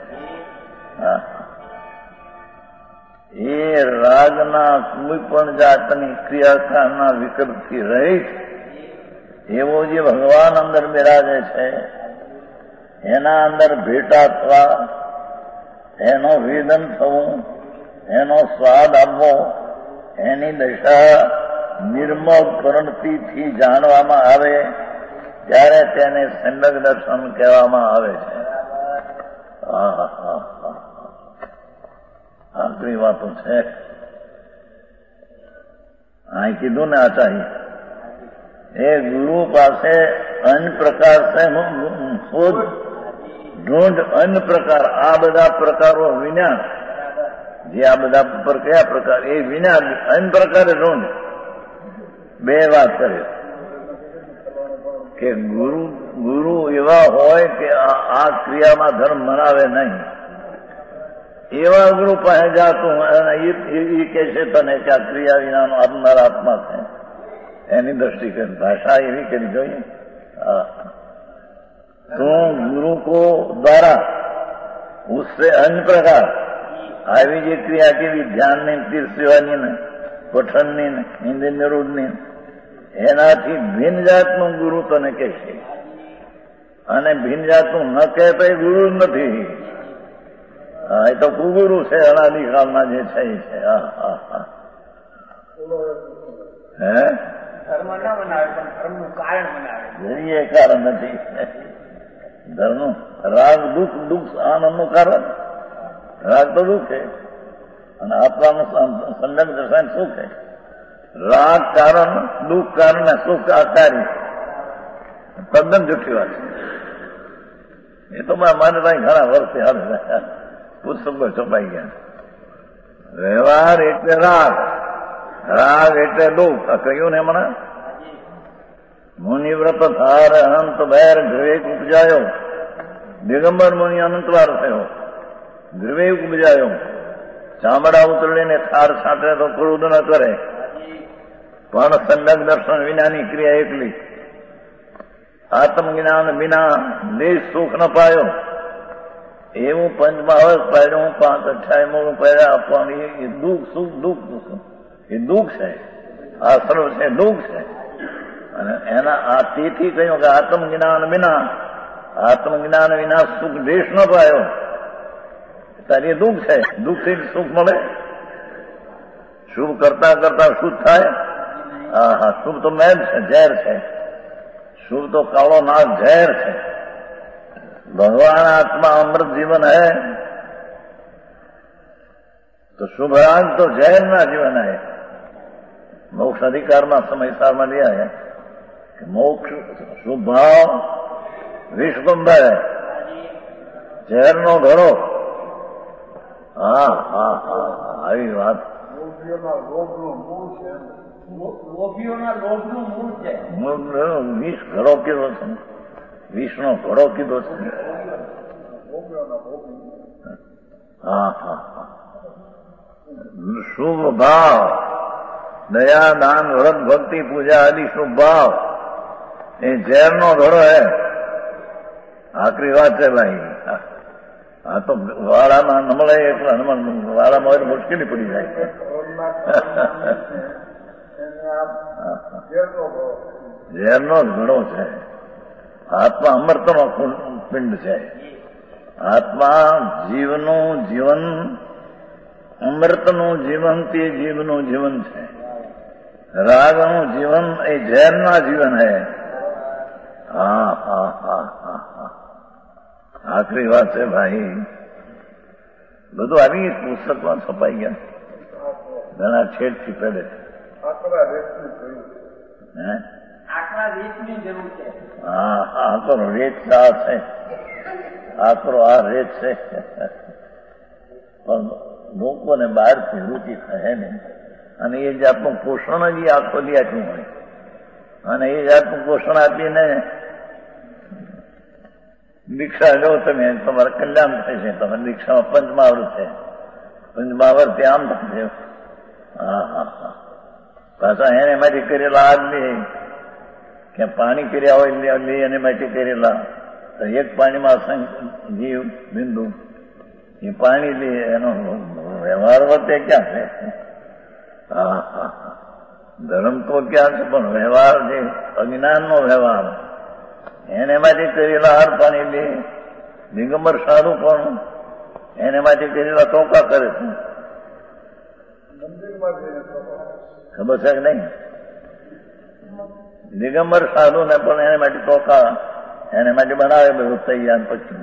એ રાગના કોઈ પણ જાતની ક્રિયાકારના વિકલ્પથી રહિત એવો જે ભગવાન અંદર બિરાજે છે એના અંદર ભેટાત્વા એનો વેદન થવું એનો સ્વાદ આપવો એની દશા નિર્મળ કરણતીથી જાણવામાં આવે ત્યારે તેને સમ્યક દર્શન કહેવામાં આવે છે. હા હા હા આટલી વાતો છે. આ કીધું ને આચાર્ય એ ગુરુ પાસે અન્ય પ્રકાર છે શોધ ઢૂંઢ અન્ય પ્રકાર. આ બધા પ્રકારો વિના જે આ બધા પર કયા પ્રકાર એ વિના અન્ય પ્રકારે ઢૂંઢ. બે વાત કરે કે ગુરુ ગુરુ એવા હોય કે આ ક્રિયામાં ધર્મ મનાવે નહીં એવા ગુરુ પાસે જાતું એ કે છે તને કે આ ક્રિયા વિનાનો આપનાર આત્મા છે. એની દ્રષ્ટિ કરી ભાષા એવી કરી જોઈએ. તું ગુરુ को द्वारा उससे अन्य प्रकार આવી જે ક્રિયા કેવી ધ્યાનની તીર્થ સેવાની ને પઠનની ને હિન્દી નિરૂઢની એનાથી ભિન્ન જાતનું ગુરુ તને કે છે. અને ભીંજાતું ન કહે તો એ ગુરુ નથી. હા, એ તો કુગુરુ છે અનાદિકાળના જે છે એ છે. હા હા હા હે ધર્મ ના બનાવે પણ ધર્મનું કારણ બનાવે. એ કારણ નથી. ધર્મ રાગ દુઃખ, દુઃખ આનંદનું કારણ. રાગ તો દુઃખ છે અને આત્માનું સંડક દર્શન સુખ છે. રાગ કારણ, દુઃખ કારણ, સુખ આકારી. તદ્દન જુઠ્ઠી વાત છે. એ તો મારે ત્યાં ઘણા વર્ષે હાલ પુસ્તકો છપાઈ ગયા. વ્યવહાર એટલે રાગ, રાગ એટલે દુઃખ. આ કહ્યું ને હમણાં મુનિવ્રત ધાર અનંત બેર વિવેક ઉપજાયો. દિગંબર મુનિ અનંતવાર થયો, વિવેક ઉપજાયો. ચામડા ઉતરીને થાર છાંટે તો ક્રોધ ન કરે, પણ સંડક દર્શન વિનાની ક્રિયા એકલી. આત્મજ્ઞાન વિના દેશ સુખ ન પાયો. એવું પંચમાવસ પાડ્યું, પાંચ અઠ્યાવીમું પહેર્યા આપવાનું. એ દુઃખ સુખ દુઃખ એ દુઃખ છે. આ સર્વ છે દુઃખ છે. અને એના આ તેથી કહ્યું કે આત્મજ્ઞાન વિના, આત્મજ્ઞાન વિના સુખ દેશ ન પાયો. તારી દુઃખ છે. દુઃખથી સુખ મળે. શુભ કરતા કરતા શુદ્ધ થાય. હા હા શુભ તો મેલ છે, ઝેર છે. શુભ તો કાળો નાગ ઝેર છે. ભગવાન આત્મા અમૃત જીવન है तो शुभ राग तो जैन ना जीवन है. मोक्ष अधिकार में समय सार में लिया है कि मोक्ष शुभ भाव विश्वकुंभ है, जहर नो घड़ो. હા હા હા આવી વાત. લોભીઓના લોભનું મૂળ છે. વિષ ઘડો કીધો છે, વિષનો ઘડો કીધો છે. હા હા હા શુભ ભાવ, દયા દાન વ્રત ભક્તિ પૂજા આદિ શુભ ભાવ એ ઝેરનો ઘડો હે. આખરી વાત છે ભાઈ. હા તો વાળામાં ન મળે એટલે વાળામાં હોય તો મુશ્કેલી પડી જાય. ઝેરનો જ ઘડો છે. આત્મા અમૃતનો પિંડ છે. આત્મા જીવનું જીવન, અમૃતનું જીવન તે જીવનું જીવન છે. રાગનું જીવન એ ઝેરના જીવન હે. હા હા હા હા હા આખરી વાત છે ભાઈ. બધું આવી પુસ્તકમાં છપાઈ ગયા ઘણા છેડથી પહેલે. હા આ તો રેત આ છે, આકરો આ રેત છે. પણ લોકોને બહારથી રૂચિ થાય ને, અને એ જાતનું પોષણ જ આખો દી આપ્યું હોય. અને એ જાતનું પોષણ આપીને દીક્ષા લો તમે, તમારે કલ્યાણ થાય છે. તમારી દીક્ષામાં પંચમાવૃત છે. પંચમાવૃત આમ થાય. હા હા હા પાછા એને માટે કરેલા આદમી કે પાણી કર્યા હોય લે એને માટે કરેલા તો એક પાણીમાં જીવ બિંદુ એ પાણી લે એનો વ્યવહાર વર્તે ક્યાં છે? હા હા હા ધર્મ તો ક્યાં છે, પણ વ્યવહાર જે અજ્ઞાનનો વ્યવહાર એને માટે કરેલા હાર પાણી લે. દિગંબર સારું પણ એને માટે કરેલા ટોકા કરે છે. ખબર છે કે નહીં? દિગંબર સાધુ ને પણ એને માટે ટોકા એને માટે બનાવે બધું તૈયાર. પછી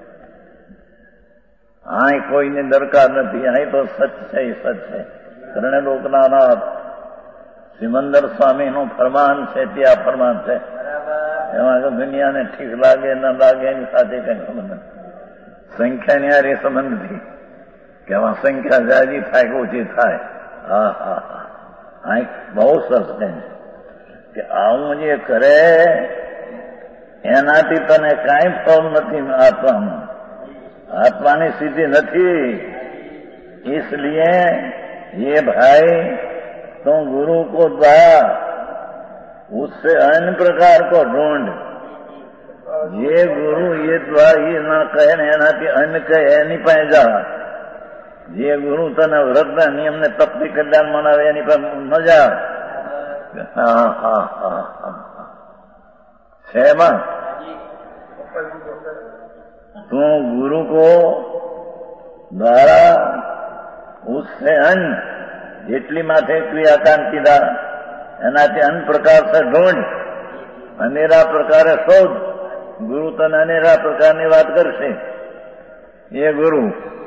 અહીં કોઈની દરકાર નથી. અહીં તો સચ છે, એ સચ છે. કર્ણ લોકના નાથ સિમંદર સ્વામીનું ફરમાન છે, ત્યાં ફરમાન છે. એમાં તો દુનિયાને ઠીક લાગે ન લાગે એની સાથે કઈ ખબર નથી. સંખ્યાની હારે સંબંધ નથી કે આમાં સંખ્યા જાજી થાય કે ઓછી થાય. હા હા હા આ બહુ સરસ છે કે આવું જે કરે એનાથી તને કાંઈ ફળ નથી આપવાનું. આત્માની સિદ્ધિ નથી. इसलिए ये भाई तुम गुरु को द्वारा उससे अन्य प्रकार को ढूंढ. ये गुरु ये द्वारा ये न कहे ने એનાથી અન્ય કહે એની પાસે જા. જે ગુરુ તને વ્રતના નિયમને તપથી કલ્યાણ મનાવે એની પર ન જા. હા હા હા હા છે એમાં तो गुरु को द्वारा उससे अन्न જેટલી માથે ક્રિયાકાંડ કીધા એનાથી અન્ય પ્રકાર સે ઢોંઢ અનેરા પ્રકારે શોધ. ગુરુ તને અનેરા પ્રકારની વાત કરશે. એ ગુરુ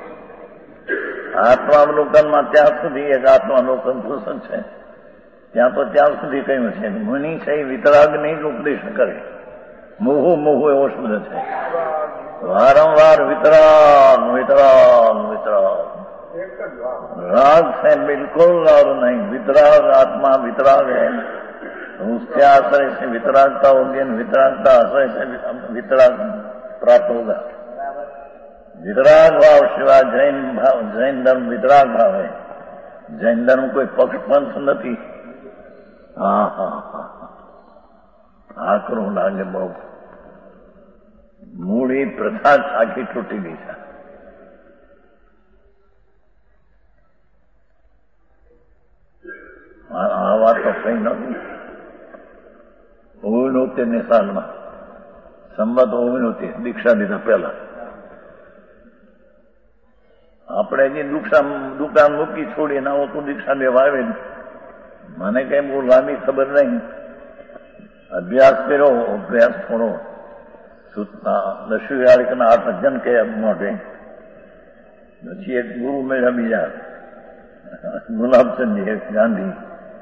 આત્માવલોકનમાં ત્યાં સુધી એક આત્માવલોકન પુસ્તક છે, ત્યાં તો ત્યાં સુધી કહ્યું છે મુનિ છે એ વિતરાગની જ ઉપદેશ કરે. મોહુ મોહુ એવો શબ્દ છે. વારંવાર વિતરાગ વિતરાગ વિતરાગ. राग से बिल्कुल और नहीं, वितराग आत्मा वितराग है, उसके आश्रय से वितरागता होगी, वितरागता आश्रय से वितराग प्राप्त होगा. वितराग भाव सिवा जैन भाव, जैन धर्म वितराग भाव है. जैन धर्म कोई पक्षपंथ નથી. હા હા હા આકરું લાગે બહુ. મૂળી પ્રથા આખી તૂટી ગઈ છે. આ વાત તો કઈ નથી. ઓગણોતેર ની સાલમાં સંમત ઓગણોતેર દીક્ષા લીધા પહેલા આપણે જે દીક્ષા દુકાન મૂકી છોડીને આવો તું દીક્ષા લેવા આવે ને મને કઈ બહુ લાંબી ખબર નહીં. અભ્યાસ કર્યો, અભ્યાસ થોડો દશવ્યાળીકના આઠ જન કે મોઢે. પછી એક ગુરુ મેળા બીજા ગુલાબચંદજી એક ગાંધી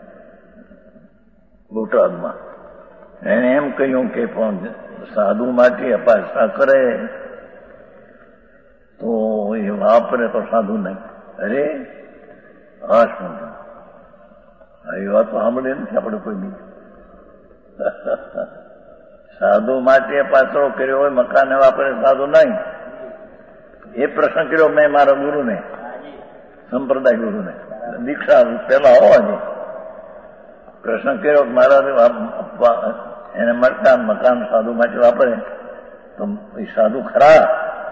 બોટાદમાં, એને એમ કહ્યું કે પણ સાધુ માટે અપાસા કરે તો એ વાપરે તો સાધુ નહીં. અરે હા શું એ વાત તો સાંભળે નથી આપણે કોઈ બી. સાધુ માટે પાછો કર્યો હોય, મકાને વાપરે સાધુ નહીં. એ પ્રશ્ન કર્યો મેં મારા ગુરુને, સંપ્રદાય ગુરુને, દીક્ષા પેલા હોવા જોઈએ. પ્રશ્ન કર્યો મારા એને મળતા મકાન સાધુ માટે વાપરે તો એ સાધુ ખરા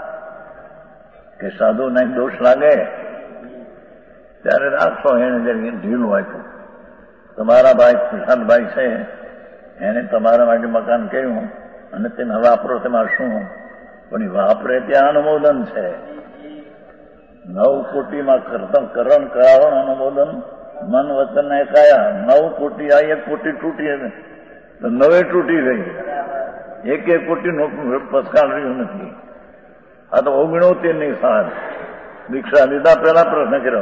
કે સાધુ નહીં દોષ લાગે? ત્યારે રાખશો. એને જરી ઢીલું આપ્યું. તમારા ભાઈ પ્રસાદભાઈ છે, એને તમારા માટે મકાન કર્યું અને તેને વાપરો, તેમાં શું? પણ એ વાપરે ત્યાં અનુમોદન છે. નવ કોટીમાં કરતમ કરણ કારણ અનુમોદન મન વચન ને કાયા. નવ કોટી આ એક કોટી તૂટી તો નવે તૂટી ગઈ. એક એક કોટી નો પસકાળ રહ્યું નથી. આ તો ઓગણોતેર ની સાલ દીક્ષા લીધા પહેલા પ્રશ્ન કર્યો.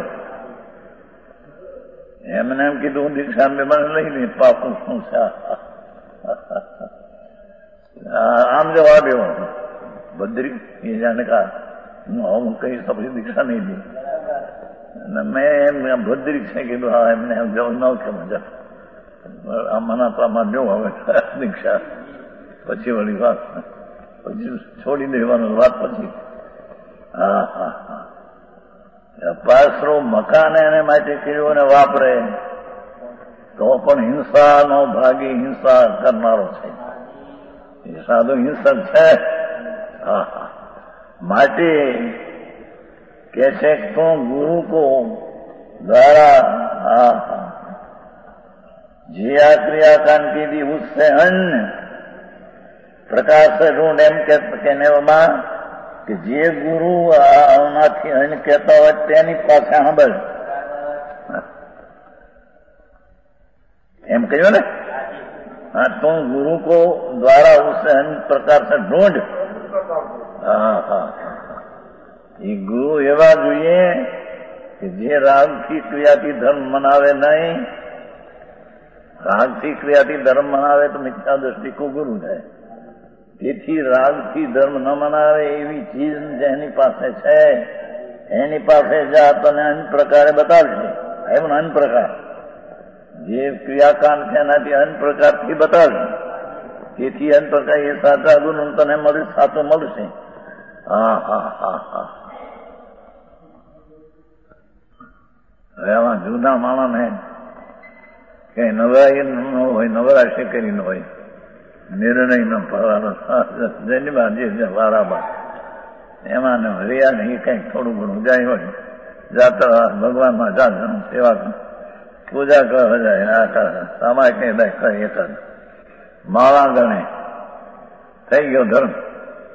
એમને એમ કીધું દીક્ષા મેં મને લઈ લે પાપું શું છે. આમ જવા દેવો બદ્રી એ જાણે કા હું કઈ પછી દીક્ષા નહીં દી. મેં એમ ભદ્રિક છે કીધું. હા એમને એમ જવું ન કે મજા આમાં આમાં જો હવે દીક્ષા પછી વળી વાત પછી છોડી દેવાનું વાત પછી. હા હા હા પાસરો મકાન એને માટે કર્યું અને વાપરે તો પણ હિંસાનો ભાગી, હિંસા કરનારો છે. એ સાધુ હિંસક છે. હા હા માટે कैसे तो गुरु को द्वारा जिया क्रियाकांड की दी उससे अन्य प्रकाश से ढूंढ एम कहने કે જે ગુરુ આનાથી અન્ય કહેતા હોય તેની પાસે સાંભળ એમ કહ્યું ને. हाँ तो गुरु को द्वारा उससे अन्य प्रकार से ढूंढ. हाँ हाँ એ ગુરુ એવા જોઈએ કે જે રાગથી ક્રિયાથી ધર્મ મનાવે નહીં. રાગથી ક્રિયાથી ધર્મ મનાવે તો મિથ્યા દ્રષ્ટિ કો ગુરુ થાય. તેથી રાગથી ધર્મ ન મનાવે એવી ચીજ જેની પાસે છે એની પાસે જા તને અન્ય પ્રકારે બતાવશે. એમ અન્ય પ્રકાર જે ક્રિયાકાંડ છે એનાથી અન્ય પ્રકારથી બતાવશે. તેથી અન્ય પ્રકાર એ સાચા ગુરુ તને મળે, સાચું મળશે. હા હા હા હા હવે આમાં જૂના માણસને કઈ નવરાઈ ન હોય, નવરાશે કરી ન હોય, નિર્ણય ન ફરવાનો જન્મા જે વારામાં એમાં ને હરિયા ને એ કંઈક થોડું ઘણું જાય હોય, જાત્રા ભગવાનમાં જાત સેવા પૂજા કરવા જાય. આ કરે સામાય કઈ દે કઈ એકાદ માળા ગણે થઈ ગયો ધર્મ.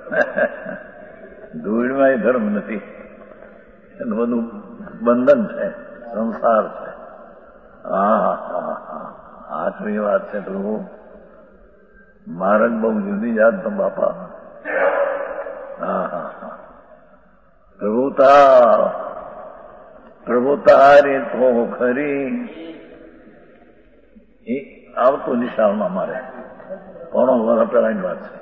ધૂળમાં એ ધર્મ નથી, એનું બધું બંધન છે, સંસાર છે. હા હા હા આઠમી વાત છે પ્રભુ. માર્ગ બહુ જુદી જાત તો બાપા. હા હા હા પ્રભુતા પ્રભુતા રે તો ખરી. એ આવતું નિશાળમાં મારે કોનો વર્ષ પહેલાની વાત છે.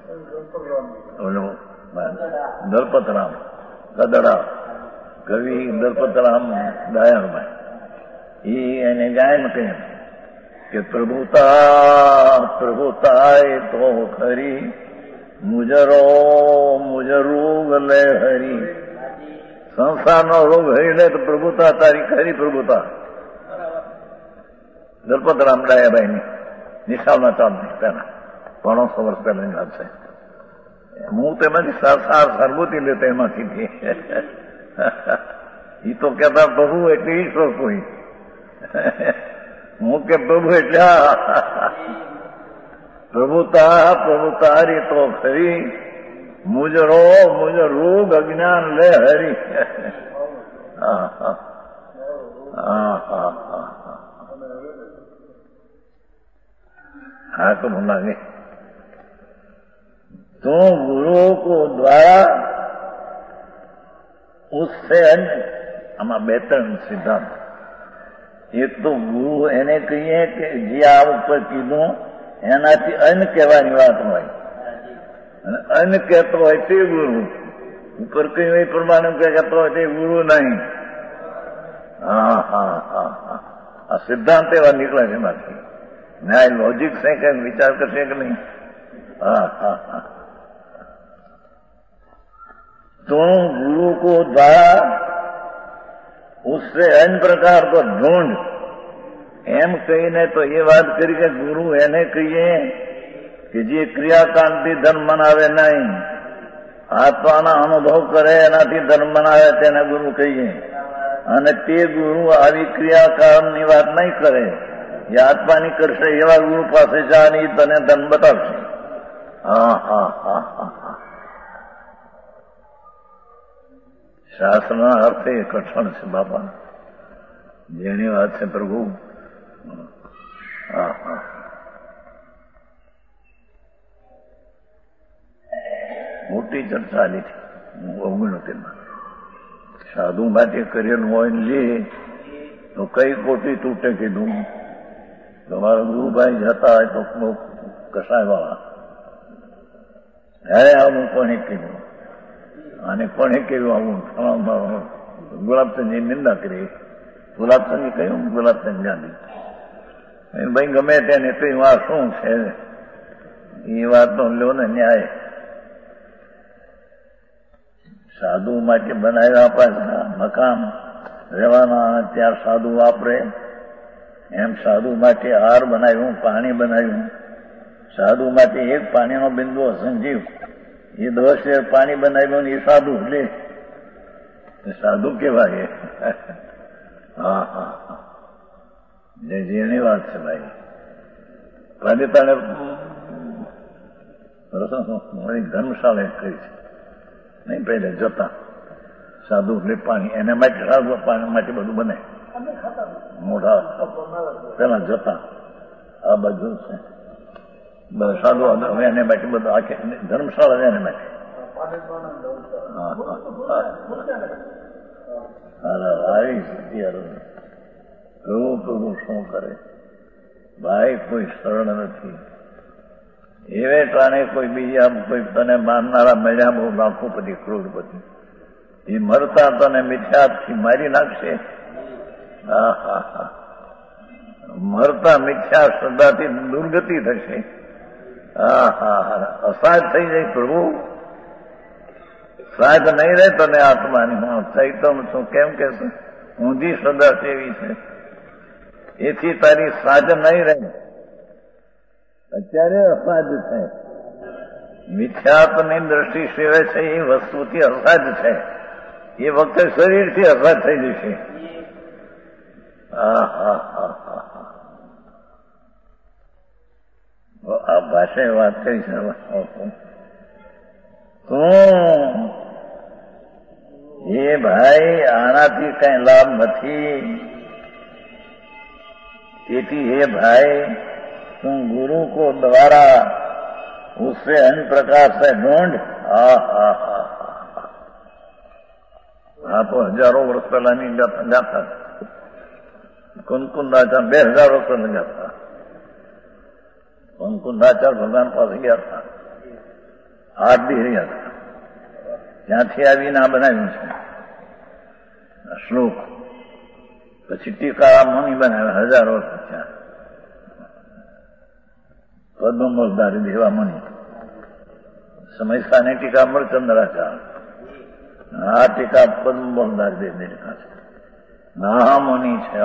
દલપતરામ ગદડા કવિ દલપતરામ દયાળભાઈ એ એને ગાયન કહે કે પ્રભુતા પ્રભુતા એ તો ખરી, મુજરો મુજરોગ લે હરી. સંસારનો રોગ હરી લે તો પ્રભુતા તારી ખરી પ્રભુતા. દલપતરામ ડાયાભાઈની નિશાળમાં ચાલતી તેના ત્રણસો વર્ષ પહેલાની વાત છે. હું તેમાંથી સાર સરબૂતી લેતો એમાંથી. એ તો કહેતા પ્રભુ એટલે ઈશ્વર કોઈ. હું કે પ્રભુ એટલે પ્રભુતા પ્રભુતા રી તો ખરી, મુજરો મુજ રોગ અજ્ઞાન લે હરી. હા હા હા હા હા હા તો મને લાગે तो गुरुओं को द्वारा उससे अन्य. આમાં બે ત્રણ સિદ્ધાંત. એક તો ગુરુ એને કહીએ કે જે આ ઉપર કીધું એનાથી અન્ન કહેવાની વાત હોય, અને અન્ન કહેતો હોય તે ગુરુ. ઉપર કહ્યું એ પ્રમાણે કહેતો હોય તે ગુરુ નહીં. હા હા હા હા આ સિદ્ધાંત એવા નીકળે છે એમાંથી. ન્યાય લોજિક છે કે વિચાર કરશે કે નહીં. હા હા હા तो गुरु को द्वारा उससे अन्य प्रकार को ढूंढ. એમ કહીને તો એ વાત કરી કે ગુરુ એને કહીએ કે જે ક્રિયાકાંડથી ધર્મ મનાવે નહીં, આત્માના અનુભવ કરે એનાથી ધર્મ મનાવે તેને ગુરુ કહીએ. અને તે ગુરુ આવી ક્રિયાકાંડની વાત નહીં કરે, એ આત્માની કરશે એવા ગુરુ પાસે જા નહીં તને ધર્મ બતાવશે. હા હા હા હા હા શાસ્ત્રના અર્થે કઠણ છે બાપા. જેની વાત છે પ્રભુ. હા હા મોટી ચર્ચા આલી છે ઓગણોતેરમાં. સાધુ માટે કરેલું હોય ને લે તો કઈ કોટી તૂટે કીધું. તમારા ગુરુભાઈ જતા હોય તો કસાય વાળા હે આવું કોને કીધું અને કોને કેવું આવું. ગુલાબચંદની નિંદા કરી. ગુલાબચંદ કહ્યું ગુલાબચંદ ગાંધી ભાઈ ગમે તેને કહ્યું આ શું છે એ વાતનો લો ને ન્યાય. સાધુ માટે બનાવ્યા પાછા મકાન રહેવાના, ત્યાં સાધુ વાપરે એમ સાધુ માટે હાર બનાવ્યું, પાણી બનાવ્યું. સાધુ માટે એક પાણીનો બિંદુ સંજીવ એ દસ શેર પાણી બનાવ્યું એ સાધુ લે સાધુ કેવાય. હા હા હા જેની વાત છે ભાઈ. પાલિતાણે ધર્મશાળા કરી છે નહીં. પહેલા જતા સાધુ એટલે પાણી એના માટે સાધુ પાણી માટે બધું બને. મોઢા પેલા જતા આ બાજુ છે સાધુ એને માટે બધું આખે ધર્મશાળા એને માટે. આવી સ્થિતિ પ્રભુ પ્રભુ શું કરે ભાઈ. કોઈ સરળ નથી. એવે ટાણે કોઈ બીજા કોઈ તને મારનારા મળ્યા બહુ લાખોપતિ કરોડપતિ એ મરતા તને મિથ્યાથી મારી નાખશે. હા હા હા મરતા મિથ્યા શ્રદ્ધાથી દુર્ગતિ થશે. હા હા હા અસાજ થઈ જાય પ્રભુ. સાજ નહીં રહે તને આત્માની. હું થઈ તો છું કેમ કે ઊંધી શ્રદ્ધા સેવી છે એથી તારી સાજ નહીં રહે. અત્યારે અસાજ છે. મિથ્યાત્વની દ્રષ્ટિ સેવે છે એ વસ્તુથી અસાજ છે. એ વખતે શરીરથી અસાજ થઈ જશે. હા હા હા હા આ ભાષાએ વાત કરી છે. તું એ ભાઈ આનાથી કઈ લાભ નથી, તેથી હે ભાઈ तुम गुरु को द्वारा उससे अन्य प्रकार से ढूंढ। हा हा हा આ તો હજારો વર્ષ પહેલાની ગાથા કુંકુંદાચાર બે હજાર વર્ષ પહેલા ગાથા કુંકુંદાચાર ભગવાન પાસે ગયા હતા, હાથ દી રહ્યા હતા, ત્યાંથી આવીને આ બનાવ્યું છે શ્લોક. પછી ટીકા મુનિ બનાવ્યા હજાર વર્ષ પછી પદ્મમલધારી દેવા મુનિ, સમયસ્થાની ટીકા મળચંદ્રાચાર, આ ટીકા પદ્મમલધારી દેવની ટીકા છે. મહામુનિ છે,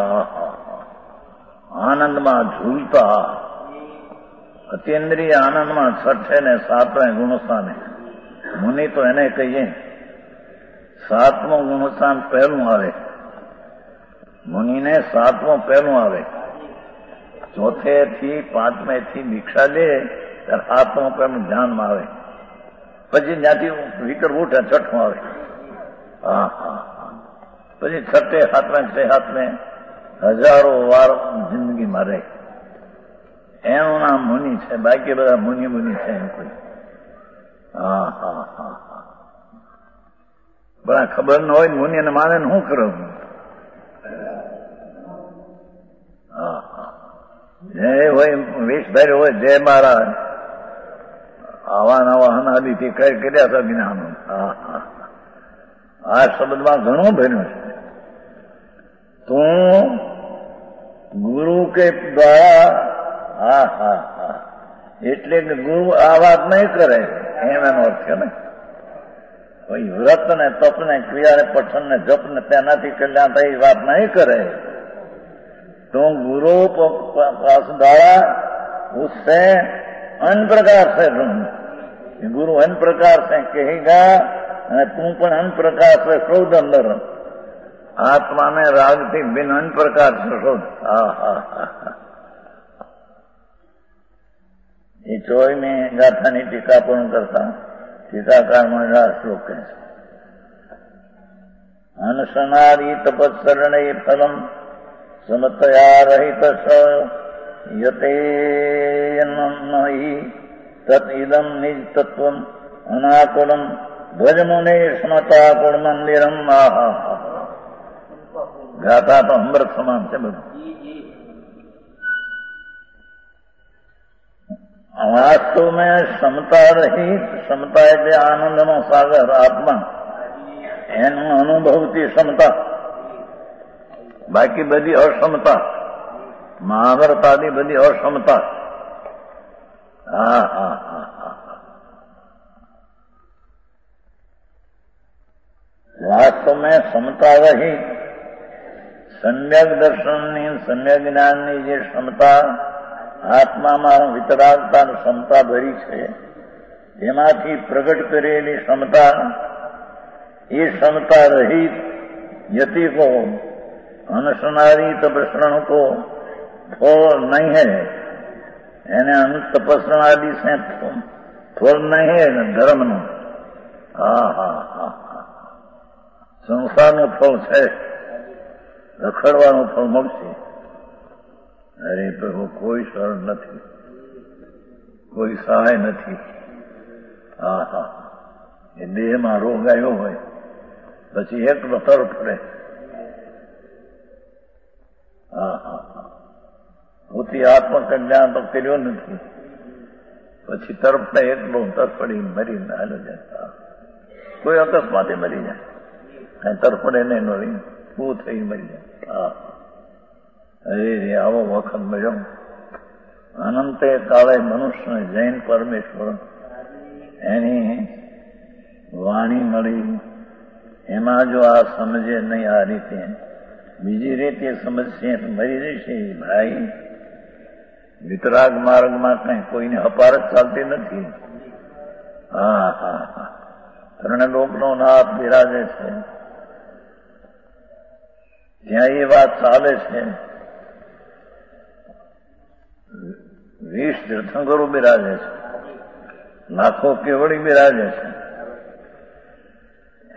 આનંદમાં ઝૂલતા અતિન્દ્રિય આનંદમાં છઠ્ઠે ને સાતમે ગુણસ્થાને. મુનિ તો એને કહીએ સાતમો ગુણસ્થાન પહેલું આવે, મુનિને સાતમો પહેલું આવે, ચોથે થી પાંચમે થી દીક્ષા લે ત્યારે સાતમો પહેલું ધ્યાનમાં આવે, પછી જ્યાંથી વિકર ઉઠે છઠ્ઠું આવે. હા હા પછી છઠ્ઠે સાતમે છે સાતમે હજારો વાર જિંદગીમાં રહે. એનું નામ મુનિ છે, બાકી બધા મુનિ મુનિ છે એમ કોઈ. હા હા હા હા બધા ખબર ન હોય મુનિ ને માને શું કરો. હા હા જય હોય વેશભાઈ હોય જય મહારાજ આવા નવા અનાદિથી કઈ કર્યા હતા જ્ઞાન. હા હા આ શબ્દમાં ઘણું ભર્યું છે. તું ગુરુ કે દ્વારા હા હા હા એટલે કે ગુરુ આ વાત નહીં કરે એમ એનો અર્થ છે ને. વ્રત ને તપ ને ક્રિયા ને પઠન ને જપ ને તેનાથી કલ્યાણ થાય એ વાત નહીં કરે. तो गुरु पास द्वारा उससे अन्य प्रकार से ढूंढ. गुरु अन्य प्रकार से कहेगा અને તું પણ अन्य प्रकार से शोध अंदर आत्मा ने राग થી બિન अन्य प्रकार से शोध. હા હા હા એ ચોવીમી ગાથાની ટીકા પણ કરતા ટીકાકારમાં આ શ્લોક કહે છે અનશનારી તપસ્સરણે ફલમ સમતયા રહિત યતે તત ઇદમ નિજ તત્વમ અનાકુલમ ભજમુને સ્મતા કુળ મંદિરમ. ગાથા તો અમૃત સમાન છે બધું. વાસ્તવ મેં ક્ષમતા રહિત, ક્ષમતા એટલે આનંદનો સાગર આત્મા, એનું અનુભવતી ક્ષમતા, બાકી બધી અક્ષમતા, મહાભારત આદિ બધી અક્ષમતા. હા હા હા હા વાસ્તવ મેં ક્ષમતા રહી, સમ્યક દર્શનની સમ્યક જ્ઞાનની જે ક્ષમતા આત્મામાં વિતરાગતા ક્ષમતા ભરી છે એમાંથી પ્રગટ કરેલી ક્ષમતા, એ ક્ષમતા રહિત યતિ કો અનશનારી તપસ્રણ કો ફળ નહીં હૈ, એને તપસ્રણાદિ સે ફળ નહીં હૈ ધર્મનું. હા હા હા સંસારનું ફળ છે, રખડવાનું ફળ મળશે. અરે પ્રભુ કોઈ શરણ નથી, કોઈ સહાય નથી. હા હા એ દેહમાં રોગ આવ્યો હોય પછી એકલો તરફડે. હા હા હા પોતી આત્મકલ્યાણ તો કર્યો નથી, પછી તરફડે એકલો તરફડી મરીને હાલ જાય. કોઈ અકસ્માતે મરી જાય, કઈ તરફડે નહીં મરી શું થઈ મરી જાય. હા અરે આવો વખત મળ્યો. અનંતે કાળે મનુષ્ય જૈન પરમેશ્વર એની વાણી મળી, એમાં જો આ સમજે નહીં આ રીતે, બીજી રીતે સમજશે તો મરી જશે. ભાઈ વિતરાગ માર્ગમાં કઈ કોઈને અપારત ચાલતી નથી. હા હા હા ત્રણલોકનો નાથ બિરાજે છે, ત્યાં એ વાત ચાલે છે. વીસ તીર્થંકરો બિરાજે છે, લાખો કેવડી બિરાજે છે.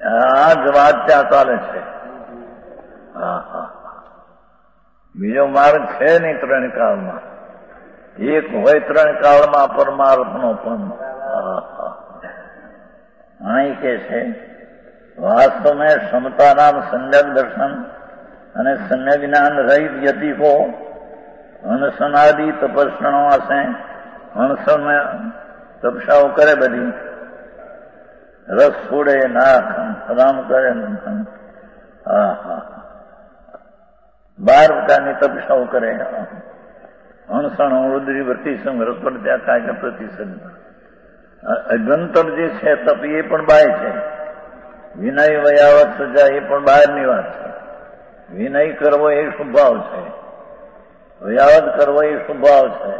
આ જ વાત ત્યાં ચાલે છે. હા હા બીજો માર્ગ છે નહીં ત્રણ કાળમાં. એક હોય ત્રણ કાળમાં પરમાર્થનો પણ. અહીં કે છે વાસ્તવમાં ક્ષમતાનામ સમ્યક દર્શન અને સમ્યક જ્ઞાન રહિત યતિકો અનશનાદિ તપસ્ણો હશે. અણસરમાં તપસ્યાઓ કરે બધી, રસ છોડે, નાખ રામ કરે. હા હા બાર પ્રકારની તપસ્યાઓ કરે. અણસણ ઉદરી વૃત્તિ સંગ્રહ પર ત્યાં કાંઈ પ્રતિસદ. અભ્યંતર જે છે તપ એ પણ બાય છે. વિનય વયાવત સજા એ પણ બહારની વાત છે. વિનય કરવો એ સ્વભાવ છે, વયાવત કરવો એ સ્વભાવ છે.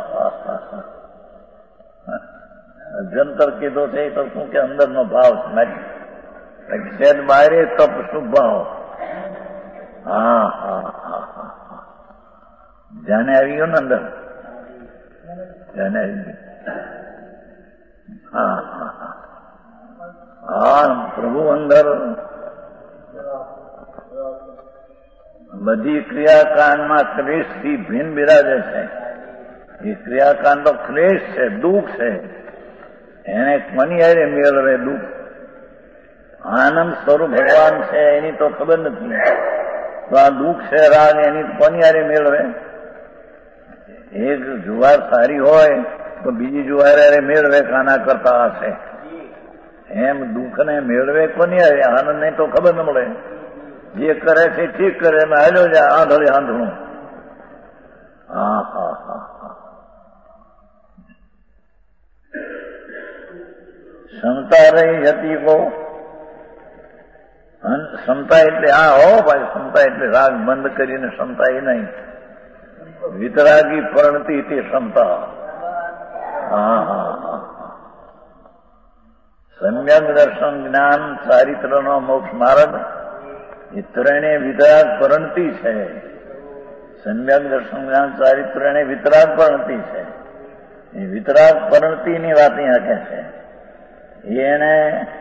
અભ્યંતર કીધો છે એ તો શું કે અંદરનો ભાવ છે. શેદ બારે તપ સ્વભાવ. હા હા હા હા ધ્યાને આવી ગયો ને અંદર, ધ્યાને આવી ગયું. હા હા હા હા પ્રભુ અંદર બધી ક્રિયાકાંડમાં ક્લેશથી ભીન બિરાજે છે. એ ક્રિયાકાંડ તો ક્લેશ છે, દુઃખ છે. એને કોની હારે મેળવે દુઃખ? આનંદ સ્વરૂપ ભગવાન છે એની તો ખબર નથી. તો આ દુઃખ છે રાગ એની કોની હારે મેળવે? એક જુવાર સારી હોય તો બીજી જુવાર હારે મેળવે કાના કરતા હશે. એમ દુઃખને મેળવે કોની હારે? આનંદને તો ખબર ન મળે. જે કરે છે ઠીક કરે, એમ હાલ્યો જાય આંધળે આંધળું. હા હા હા હા ક્ષમતા રહી હતી કો. ક્ષમતા એટલે આ હો ભાઈ, ક્ષમતા એટલે રાગ બંધ કરીને ક્ષમતા એ નહીં. વિતરાગી પરણતી તે ક્ષમતા. હા હા હા સમ્યક દર્શન જ્ઞાન ચારિત્રનો મોક્ષ માર્ગ એ ત્રણે વિતરાગ પરણતી છે. સમ્યક દર્શન જ્ઞાન ચારિત્રને વિતરાગ પરણતી છે. એ વિતરાગ પરણતીની વાત અહીંયા કહે છે. એને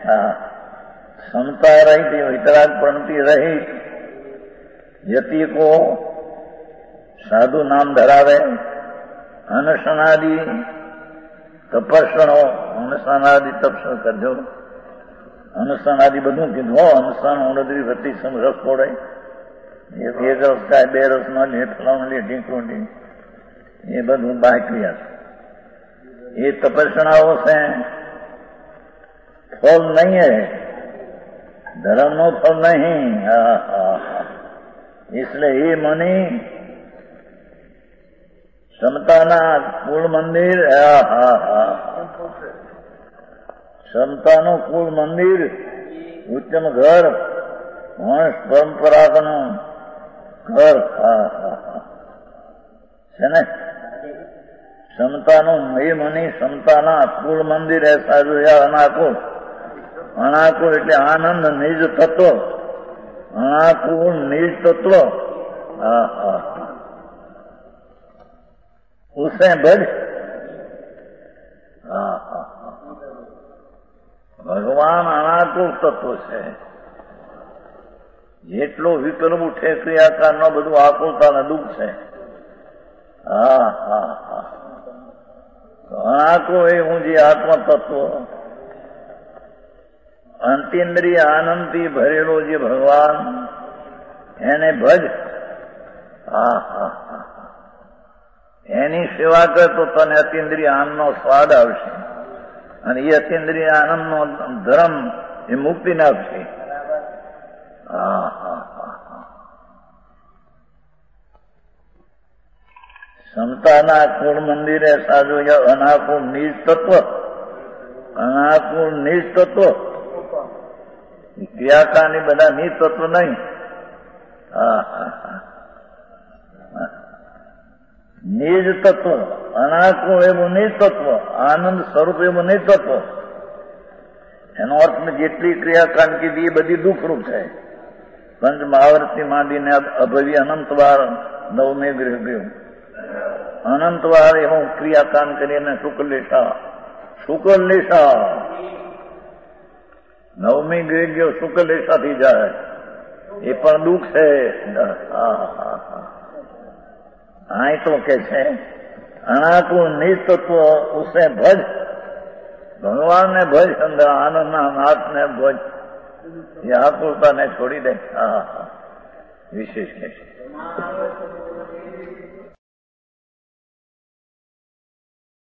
ક્ષમતા રહી વિતરાગ પરણતી રહી યતિકો સાધુ નામ ધરાવે. અનશનાદિ તપસ્ણો, અનશનાદિ તપસ્ણ કરજો. અનશનાદિ બધું કીધું. અનશન ઉણદરી વતી રસ છોડે. એક રસ થાય, બે રસ ન લે, ફલાણું લે, ઢીંકણું લે, એ બધું બાકી હશે. એ તપસ્ણાઓ છે. ફલ નહીં હે, ધર્મનો ફલ નહીં. હા હા હા એટલે એ મની ક્ષમતાના કુળ મંદિર. હા હા હા ક્ષમતાનું કુળ મંદિર, ઉત્તમ ઘર, વંશ પરંપરાનું ઘર. હા હા હા છે ને ક્ષમતાનું એ મની ક્ષમતાના કુળ મંદિર એ સારું. અનાકુળ, અનાકુળ એટલે આનંદ નિજ તત્વ. અનાકુળ નિજ તત્વ. હા હા ઉસે ભજ. હા હા ભગવાન અનાકુળ તત્વ છે. જેટલો વિકલ્પ ઉઠે ક્રિયાકારનો બધું આકુળતાને દુઃખ છે. હા હા હા અનાકુળ એ હું જે આત્મ તત્વ, અંતિન્દ્રિય આનંદથી ભરેલો જે ભગવાન, એને ભજ. હા હા હા એની સેવા કર તો તને અતિન્દ્રિય આનંદનો સ્વાદ આવશે. અને એ અતિન્દ્રિય આનંદનો ધર્મ એ મુક્તિને આપશે. હા હા હા હા ક્ષમતાના કુળ મંદિરે સાધુ અનાકુળ નિજ તત્વ. અનાકુળ નિજ તત્વ ક્રિયાકારની બધા નિજ તત્વ નહીં. હા હા હા નિજ તત્વ અનાકુળ એવું નિજ તત્વ, આનંદ સ્વરૂપ એવું નિજ તત્વ. એનો અર્થ જેટલી ક્રિયાકાંડ કીધી એ બધી દુઃખરૂપ છે. પંચ મહાવૃત્તિ માંડીને અભવી અનંતવાર નવમે ગૃહ ગયું. અનંતવાર એવું ક્રિયાકાંડ કરીને શુક્લ લેશા શુક્લ લેશા નવમી ગઈ ગયો શુક્લ એસાથી જાય એ પણ દુઃખ છે. આય તો કે છે અણાકુ નિતત્વ ઉસે ભજ, ભગવાન ને ભજ, અંદર આનંદના નાથ ને ભજ, એ આકુરતાને છોડી દે. હા હા વિશેષ કે છે.